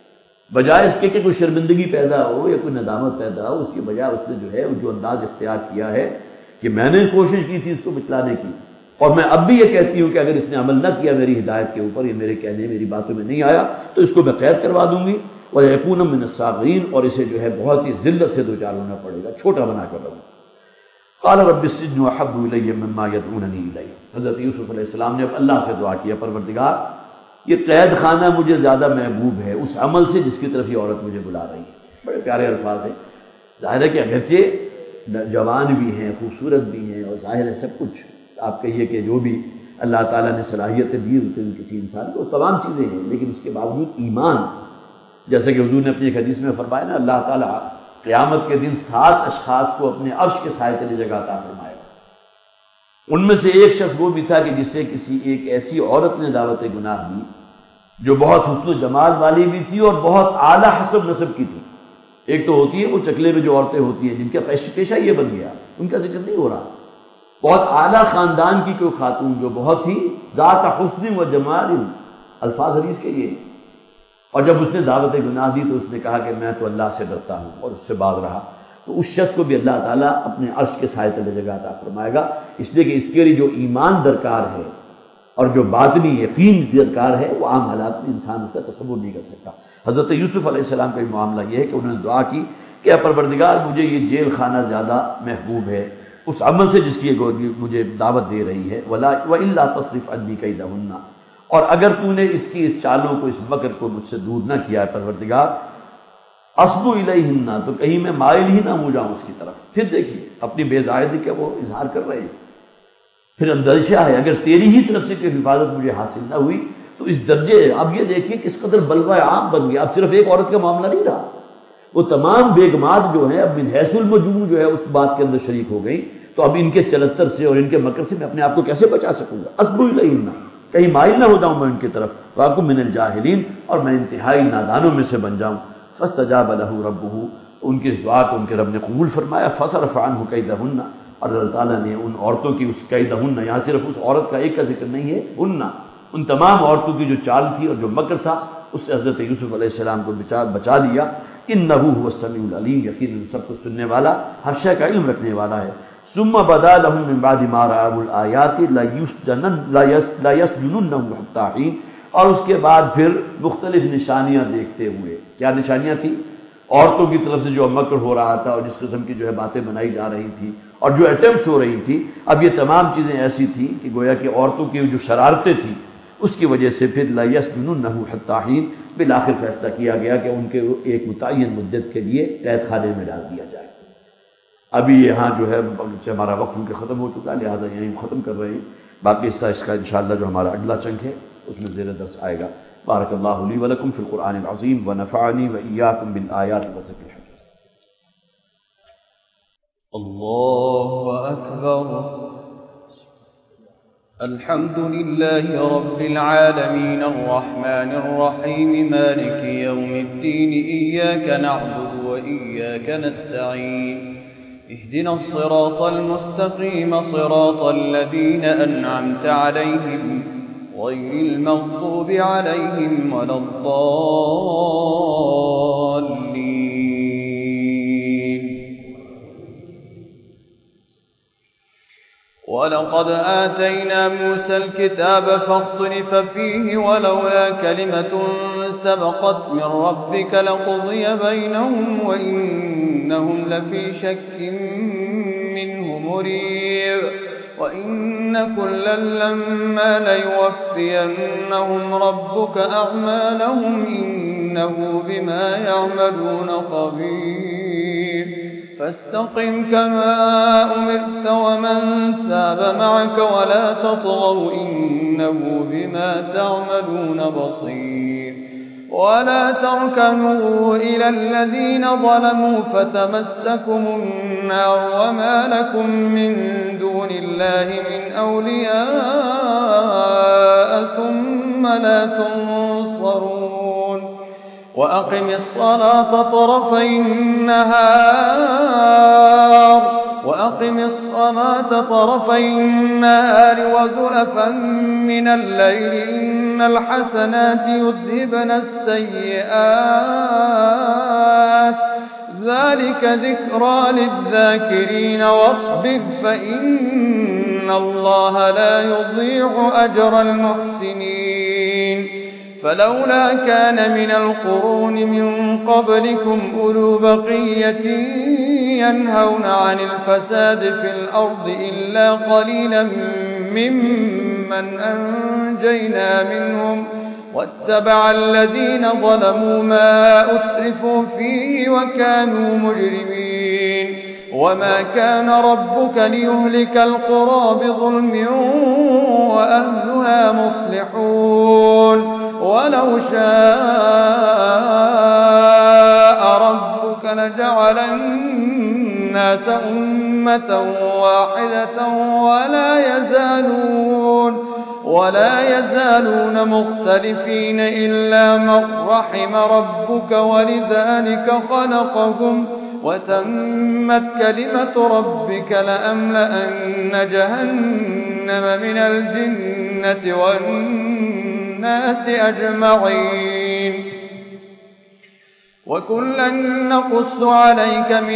بجائے اس کے کہ کوئی شرمندگی پیدا ہو یا کوئی ندامت پیدا ہو، اس کی بجائے اس نے جو ہے جو انداز اختیار کیا ہے کہ میں نے کوشش کی تھی اس کو بچلانے کی، اور میں اب بھی یہ کہتی ہوں کہ اگر اس نے عمل نہ کیا میری ہدایت کے اوپر، یہ میرے کہنے میری باتوں میں نہیں آیا تو اس کو میں قید کروا دوں گی، وَيَكُونَ مِنَ الصَّاغِرِينَ، اور اسے جو ہے بہت ہی ذلت سے دوچار ہونا پڑے گا، چھوٹا بنا کر رہوں۔ قال رب السجن احب الی مما یدعوننی الیہ، حضرت یوسف علیہ السلام نے اب اللہ سے دعا کیا، پروردگار یہ قید خانہ مجھے زیادہ محبوب ہے اس عمل سے جس کی طرف یہ عورت مجھے بلا رہی ہے۔ بڑے پیارے الفاظ ہیں، ظاہر ہے کہ اگرچہ جوان بھی ہیں، خوبصورت بھی ہیں، اور ظاہر ہے سب کچھ، آپ کہیے کہ جو بھی اللہ تعالیٰ نے صلاحیتیں دی ہوتی ہیں کسی انسان کو، تمام چیزیں ہیں، لیکن اس کے باوجود ایمان، جیسے کہ حضور نے اپنی ایک حدیث میں فرمایا نا، اللہ تعالیٰ قیامت کے دن سات اشخاص کو اپنے عرش کے سائے تلے جگہ عطا فرمائے گا۔ ان میں سے ایک شخص وہ بھی تھا کہ جس سے کسی ایک ایسی عورت نے دعوت گناہ دی जो बहुत हुस्न जमाल वाली भी थी और बहुत आला हसब नसब की थी। एक तो होती है वो चकले में जो औरतें होती हैं जिनका पेशा ये बन गया, उनका जिक्र नहीं हो रहा। बहुत आला खानदान की कोई खातून जो बहुत ही ज़ात हुस्न व जमाल, अल्फाज हदीस के ये। और जब उसने दावत गुनाह दी तो उसने कहा कि मैं तो अल्लाह से डरता हूँ और उससे बाज रहा, तो उस शख्स को भी अल्लाह ताला अपने अर्श के साए तले जगह अता फरमाएगा, इसलिए कि इसके लिए जो ईमान दरकार है और जो बातनी यकीन दरकार है वो आम हालात में इंसान उसका तसव्वुर नहीं कर सकता। हज़रत यूसुफ अलैहिस्सलाम का मामला यह है कि उन्होंने दुआ की कि परवरदिगार मुझे ये जेल खाना ज़्यादा महबूब है उस अमल से जिसकी ये मुझे दावत दे रही है, वला व इल्ला तस्रिफ अन्नी कैदहुन्ना, और अगर तूने इसकी इस चालों को, इस मकर को मुझसे दूर न किया है परवरदिगार, अस्बु इलैहिन्ना, तो कहीं मैं माइल ही ना हो जाऊं उसकी तरफ। फिर देखिए अपनी बेजायदी का वो इजहार कर रहे हैं। फिर अंदर्शा है अगर तेरी ही तरफ से कोई हिफाजत मुझे हासिल ना हुई तो इस दर्जे, अब ये देखिए किस कदर बलवा आम बन गया। अब सिर्फ एक औरत का मामला नहीं रहा, वो तमाम बेगमात जो है अब मिनहैसुल मजमू जो है उस बात के अंदर शरीक हो गई। तो अब इनके चलत्तर से और इनके मकर से मैं अपने आप को कैसे बचा सकूंगा? अस्बु इलैहिन्ना, कहीं माइल ना हो जाऊं मैं उनकी तरफ, वाकुम मिनल जाहिलीन, और मैं इंतहाई नादानों में से बन जाऊं। फस्तजाब लहू रब्बुहू, उनकी इस दुआ को उनके रब ने कबूल फरमाया। फसरफ़ अन्हु कैदहुन्ना, और अल्लाह ताला ने उन औरतों की उस कैदहुन्ना, यहाँ सिर्फ उस औरत का एक का जिक्र नहीं है, उन्ना, उन तमाम औरतों की जो चाल थी और जो मकर था उससे हज़रत यूसुफ अलैहिस्सलाम को बचा बचा लिया। इन्नहु हुवस समीउल अलीम, यकीनन सब कुछ सुनने वाला, हर शय का इल्म रखने वाला है। सुम्मा बदा लहुम मिन बादि मा रअउल आयाति ला युस्जनन ला यस्जुनुन्नहु हत्ता हीन, और उसके बाद फिर मुख्तलिफ निशानियां देखते हुए, क्या निशानियां थी? औरतों की तरफ से जो मकर हो रहा था और जिस किस्म की जो है बातें बनाई जा रही थी और जो अटेम्प्ट हो रही थी, अब ये तमाम चीज़ें ऐसी थी कि गोया कि औरतों की जो शरारतें थी उसकी वजह से फिर ला यस्जुनुन्नहु हत्ता हीन, बिल आखिर फैसला किया गया कि उनके एक मुतय्यन मुद्दत के लिए कैद खाने में डाल दिया जाए। अभी यहाँ जो है हमारा वक्त उनके ख़त्म हो चुका है, लिहाजा यहीं ख़त्म कर रहे हैं। बाकी हिस्सा इसका इंशाअल्लाह जो हमारा अगला चंक है उसमें ज़ेर दर्स आएगा। बारकल्लाहु ली व लकुम फ़िल क़ुरआनिल अज़ीम व नफ़अनी व इय्याकुम बिल आयाति व ज़िक्रिल हकीम। अल्लाहु अकबर। अल्हम्दुलिल्लाहि रब्बिल आलमीन अर्रहमानिर रहीम मालिकि यौमिद्दीन इय्याका नअबुदु व इय्याका नस्तईन इहदिना सिरातल मुस्तक़ीम सिरातल लज़ीना अनअमता अलैहिम गैरिल मग़्दूबि अलैहिम वलद्दाल्लीन। वलक़द आतैना मूसल किताब फ़ख्तलिफ़ फ़ीहि वलौला कलिमतुन सबक़त मिन रब्बिक लक़ुदिय बैनहुम व इन्नहुम लफ़ी शक्किन मिन्हु मुरीब। व इन्न कुल्लन लम्मा लयुवफ़्फ़ियन्नहुम रब्बुक अअमालहुम इन्नहु बिमा यअमलून ख़बीर। فاستقم كما أمرت ومن تاب معك ولا تطغوا إنه بما تعملون بصير. ولا تركنوا إلى الذين ظلموا فتمسكم النار وما لكم من دون الله من أولياء ثم لا تنصرون. وأقم الصلاة طرفي النهار وأقم الصلاة طرفي النهار وزلفا من الليل إن الحسنات يذهبن السيئات ذلك ذكرى للذاكرين. واصبر فإن الله لا يضيع أجر المحسنين. فلولا كان من القرون من قبلكم أولو بقية ينهون عن الفساد في الأرض إلا قليلا ممن أنجينا منهم واتبع الذين ظلموا ما أترفوا فيه وكانوا مجرمين. وما كان ربك ليهلك القرى بظلم وأهلها مصلحون. ولو شاء ربك لجعل الناس أمة واحدة ولا يزالون ولا يزالون مختلفين إلا من رحم ربك ولذلك خلقهم وتمت كلمة ربك لأملأن جهنم من الجنة والناس أجمعين وكلا نقص عليك من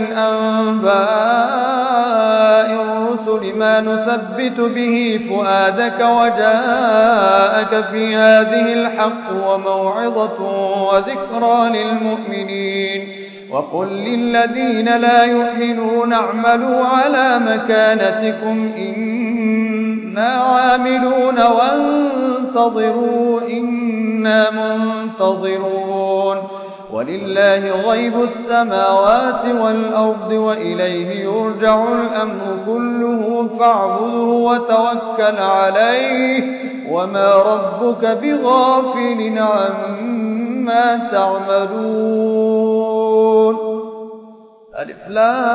أنباء الرسل ما نثبت به فؤادك وجاءك في هذه الحق وموعظة وذكرى للمؤمنين وقل للذين لا يؤمنون اعملوا على مكانتكم إنا عاملون وانتظروا إنا منتظرون ولله غيب السماوات والأرض وإليه يرجع الأمر كله فاعبده وتوكل عليه وما ربك بغافل عما تعملون ألف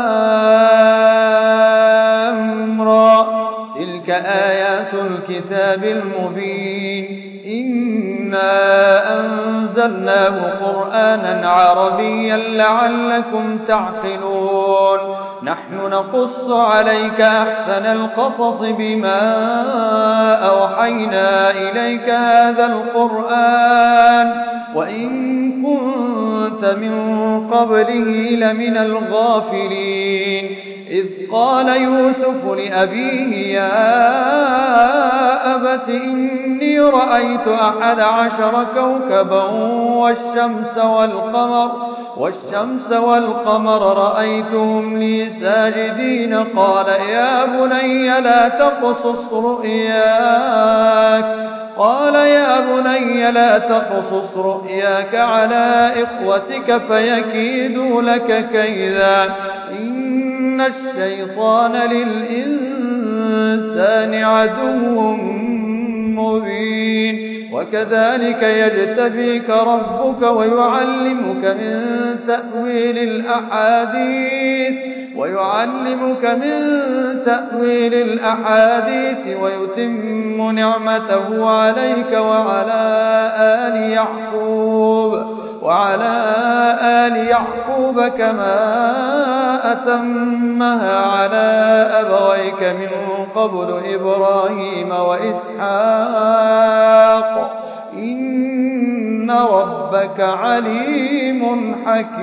لام را تلك آيات الكتاب المبين إنا أنزلناه قرآنا عربيا لعلكم تعقلون نحن نقص عليك أحسن القصص بما أوحينا إليك هذا القرآن وإن كنت من قبله لمن الغافلين إذ قال يوسف لأبيه يا أبت إني رأيت أحد عشر كوكبا والشمس والقمر والشمس والقمر رأيتهم لي ساجدين قال يا بني لا تقصص رؤياك قال يا بني لا تقصص رؤياك على إخوتك فيكيدوا لك كيدا إن الشيطان للإنسان عدو مبين وكذلك يجتبيك ربك ويعلمك من تأويل الأحاديث ويعلمك من تأويل الأحاديث ويتم نعمته عليك وعلى آل يعقوب وعلى آل يعقوب كما أتمها على أبويك من قبل إبراهيم وإسحاق إن ربك عليم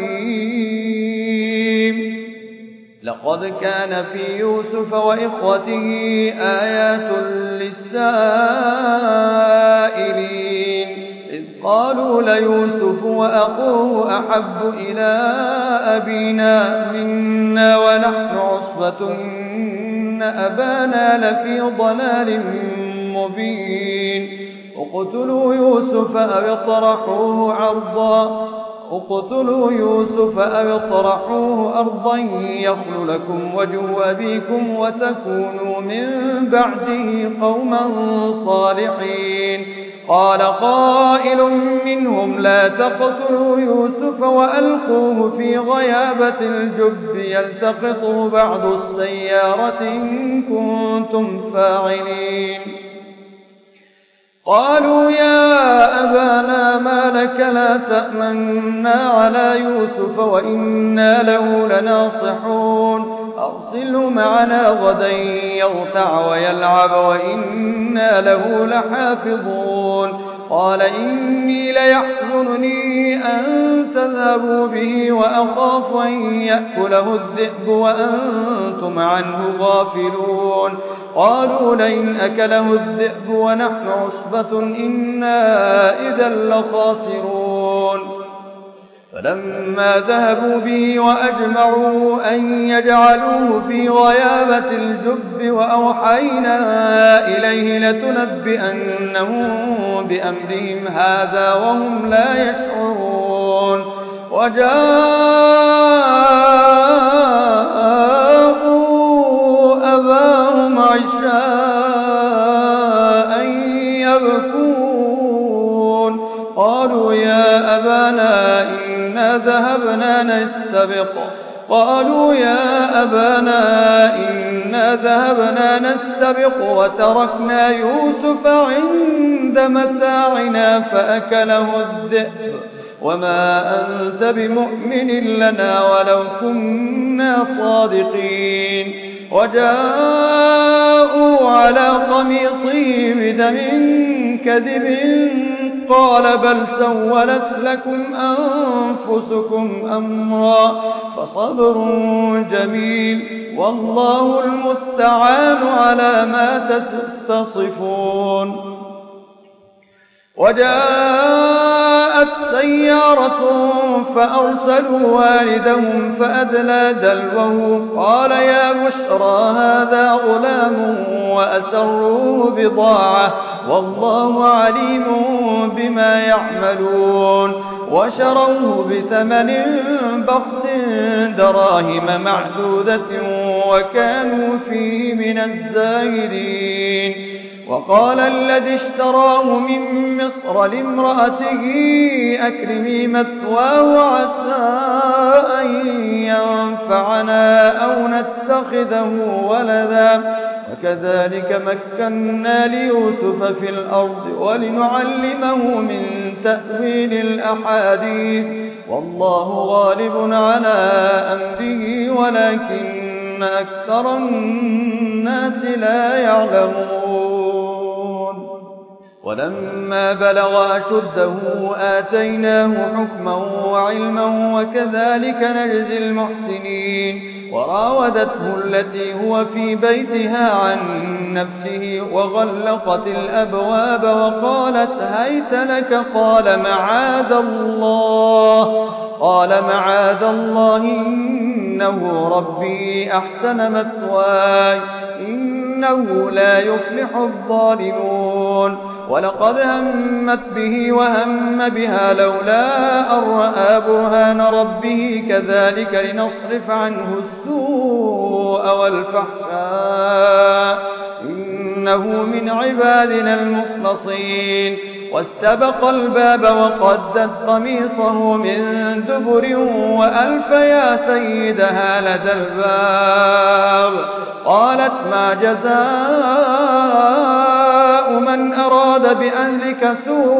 حكيم لقد كان في يوسف وإخوته آيات للسائلين إذ قالوا ليوسف وأخوه أحب إلى أبينا منا ونحن عصبة إن أبانا لفي ضلال مبين اقتلوا يوسف أو اطرحوه أرضا اقتلوا يوسف أو اطرحوه أرضا يخل لكم وجه أبيكم وتكونوا من بعده قوما صالحين قال قائل منهم لا تقتلوا يوسف وألقوه في غيابة الجب يلتقطه بعض السيارة إن كنتم فاعلين قالوا يا أبانا ما لك لا تأمنا على يوسف وإنا له لناصحون أرسله معنا غدا يرتع ويلعب وإنا له لحافظون قال إني ليحزنني أن تذهبوا به وأخاف أن يأكله الذئب وأنتم عنه غافلون قالوا لئن أكله الذئب ونحن عصبة إنا إذا لخاسرون فلما ذهبوا به وأجمعوا أن يجعلوه في غيابة الجب وأوحينا إليه لتنبئنهم بأمرهم هذا وهم لا يشعرون وجاءوا أباهم عشاء يبكون قالوا يا أبانا ذهبنا نستبق قالوا يا أبانا إنا إنا ذهبنا نستبق وتركنا يوسف عند متاعنا فأكله الذئب وما أنت بمؤمن لنا ولو كنا صادقين وجاءوا على قميصه بدم كذب قال بل سولت لكم أنفسكم أمرا فصبر جميل والله المستعان على ما تصفون. وجاءت سيارة فأرسلوا والدهم فأدلى دلوه قال يا بشرى هذا غلام وأسروه بضاعة والله عليم بما يعملون وشروه بثمن بخس دراهم معدودة وكانوا فيه من الزاهدين. وقال الذي اشتراه من مصر لامرأته أكرمي مثواه عسى أن ينفعنا أو نتخذه ولدا وكذلك مكنا ليوسف في الأرض ولنعلمه من تأويل الأحاديث والله غالب على أمره ولكن أكثر الناس لا يعلمون. ولما بلغ أشده آتيناه حكما وعلما وكذلك نجزي المحسنين. وراودته التي هو في بيتها عن نفسه وغلقت الأبواب وقالت هيت لك قال معاذ الله قال معاذ الله إنه ربي أحسن مثواي إنه لا يفلح الظالمون. ولقد همت به وهم بها لولا أن رأى برهان ربه كذلك لنصرف عنه السوء والفحشاء إنه من عبادنا المخلصين. واستبق الباب وقدت قميصه من دبر وألف يا سيدها لدى الباب قالت ما جزاء من أراد بأهلك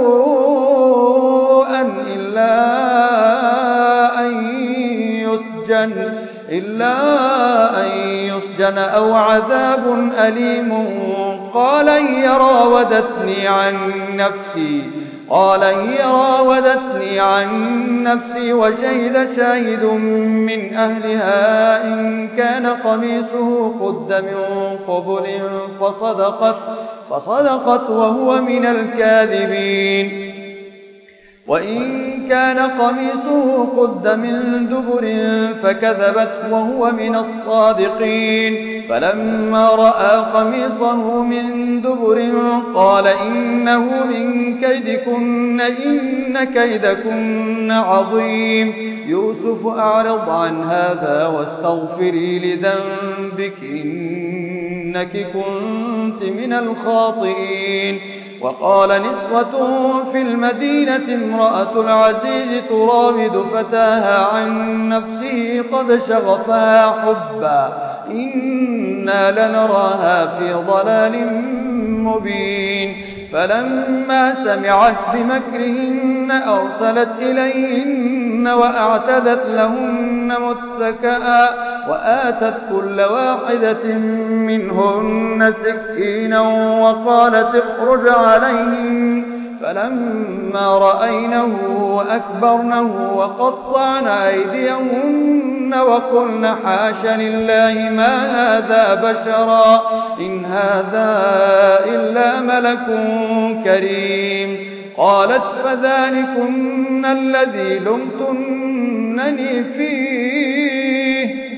سوءا إلا أن يسجن إلا أن يسجن أو عذاب أليم قال هي راودتني عن نفسي قال هي راودتني عن نفسي وشهد شاهد من أهلها إن كان قميصه قد من قبل فصدقت فصدقت وهو من الكاذبين وإن كان قميصه قد من دبر فكذبت وهو من الصادقين. فلما رأى قميصه من دبر قال إنه من كيدكن إن كيدكن عظيم. يوسف أعرض عن هذا واستغفري لذنبك إنك كنت من الخاطئين. وقال نسوة في المدينة امرأة العزيز تراود فتاها عن نفسه قد شغفها حبا إنا لنراها في ضلال مبين. فلما سمعت بمكرهن أرسلت إليهن وأعتدت لهن متكئا وآتت كل واحدة منهن سكينا وقالت اخرج عليهن. فلما رأينه أكبرنه وقطعن أيديهن وقلن حاش لله ما هذا بشرا إن هذا إلا ملك كريم. قالت فذلكن الذي لمتنني فيه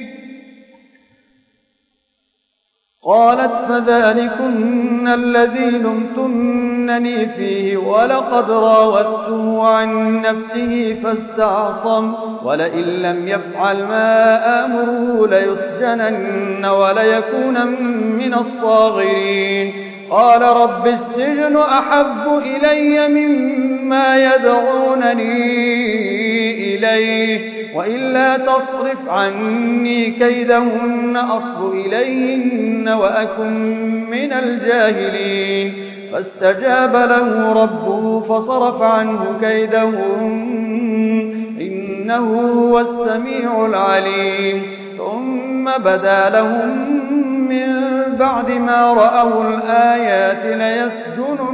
قالت فذلكن الذي لمتنني فيه ولقد راودته عن نفسه فاستعصم ولئن لم يفعل ما آمره ليسجنن وليكون من الصاغرين. قال رب السجن أحب إلي مما يدعونني إليه وإلا تصرف عني كيدهن أصب إليهن وأكن من الجاهلين فاستجاب له ربه فصرف عنه كيدهن إنه هو السميع العليم ثم بدا لهم من بعد ما رأوا الآيات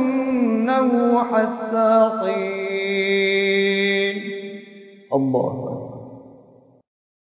ليسجننه حتى حين. الله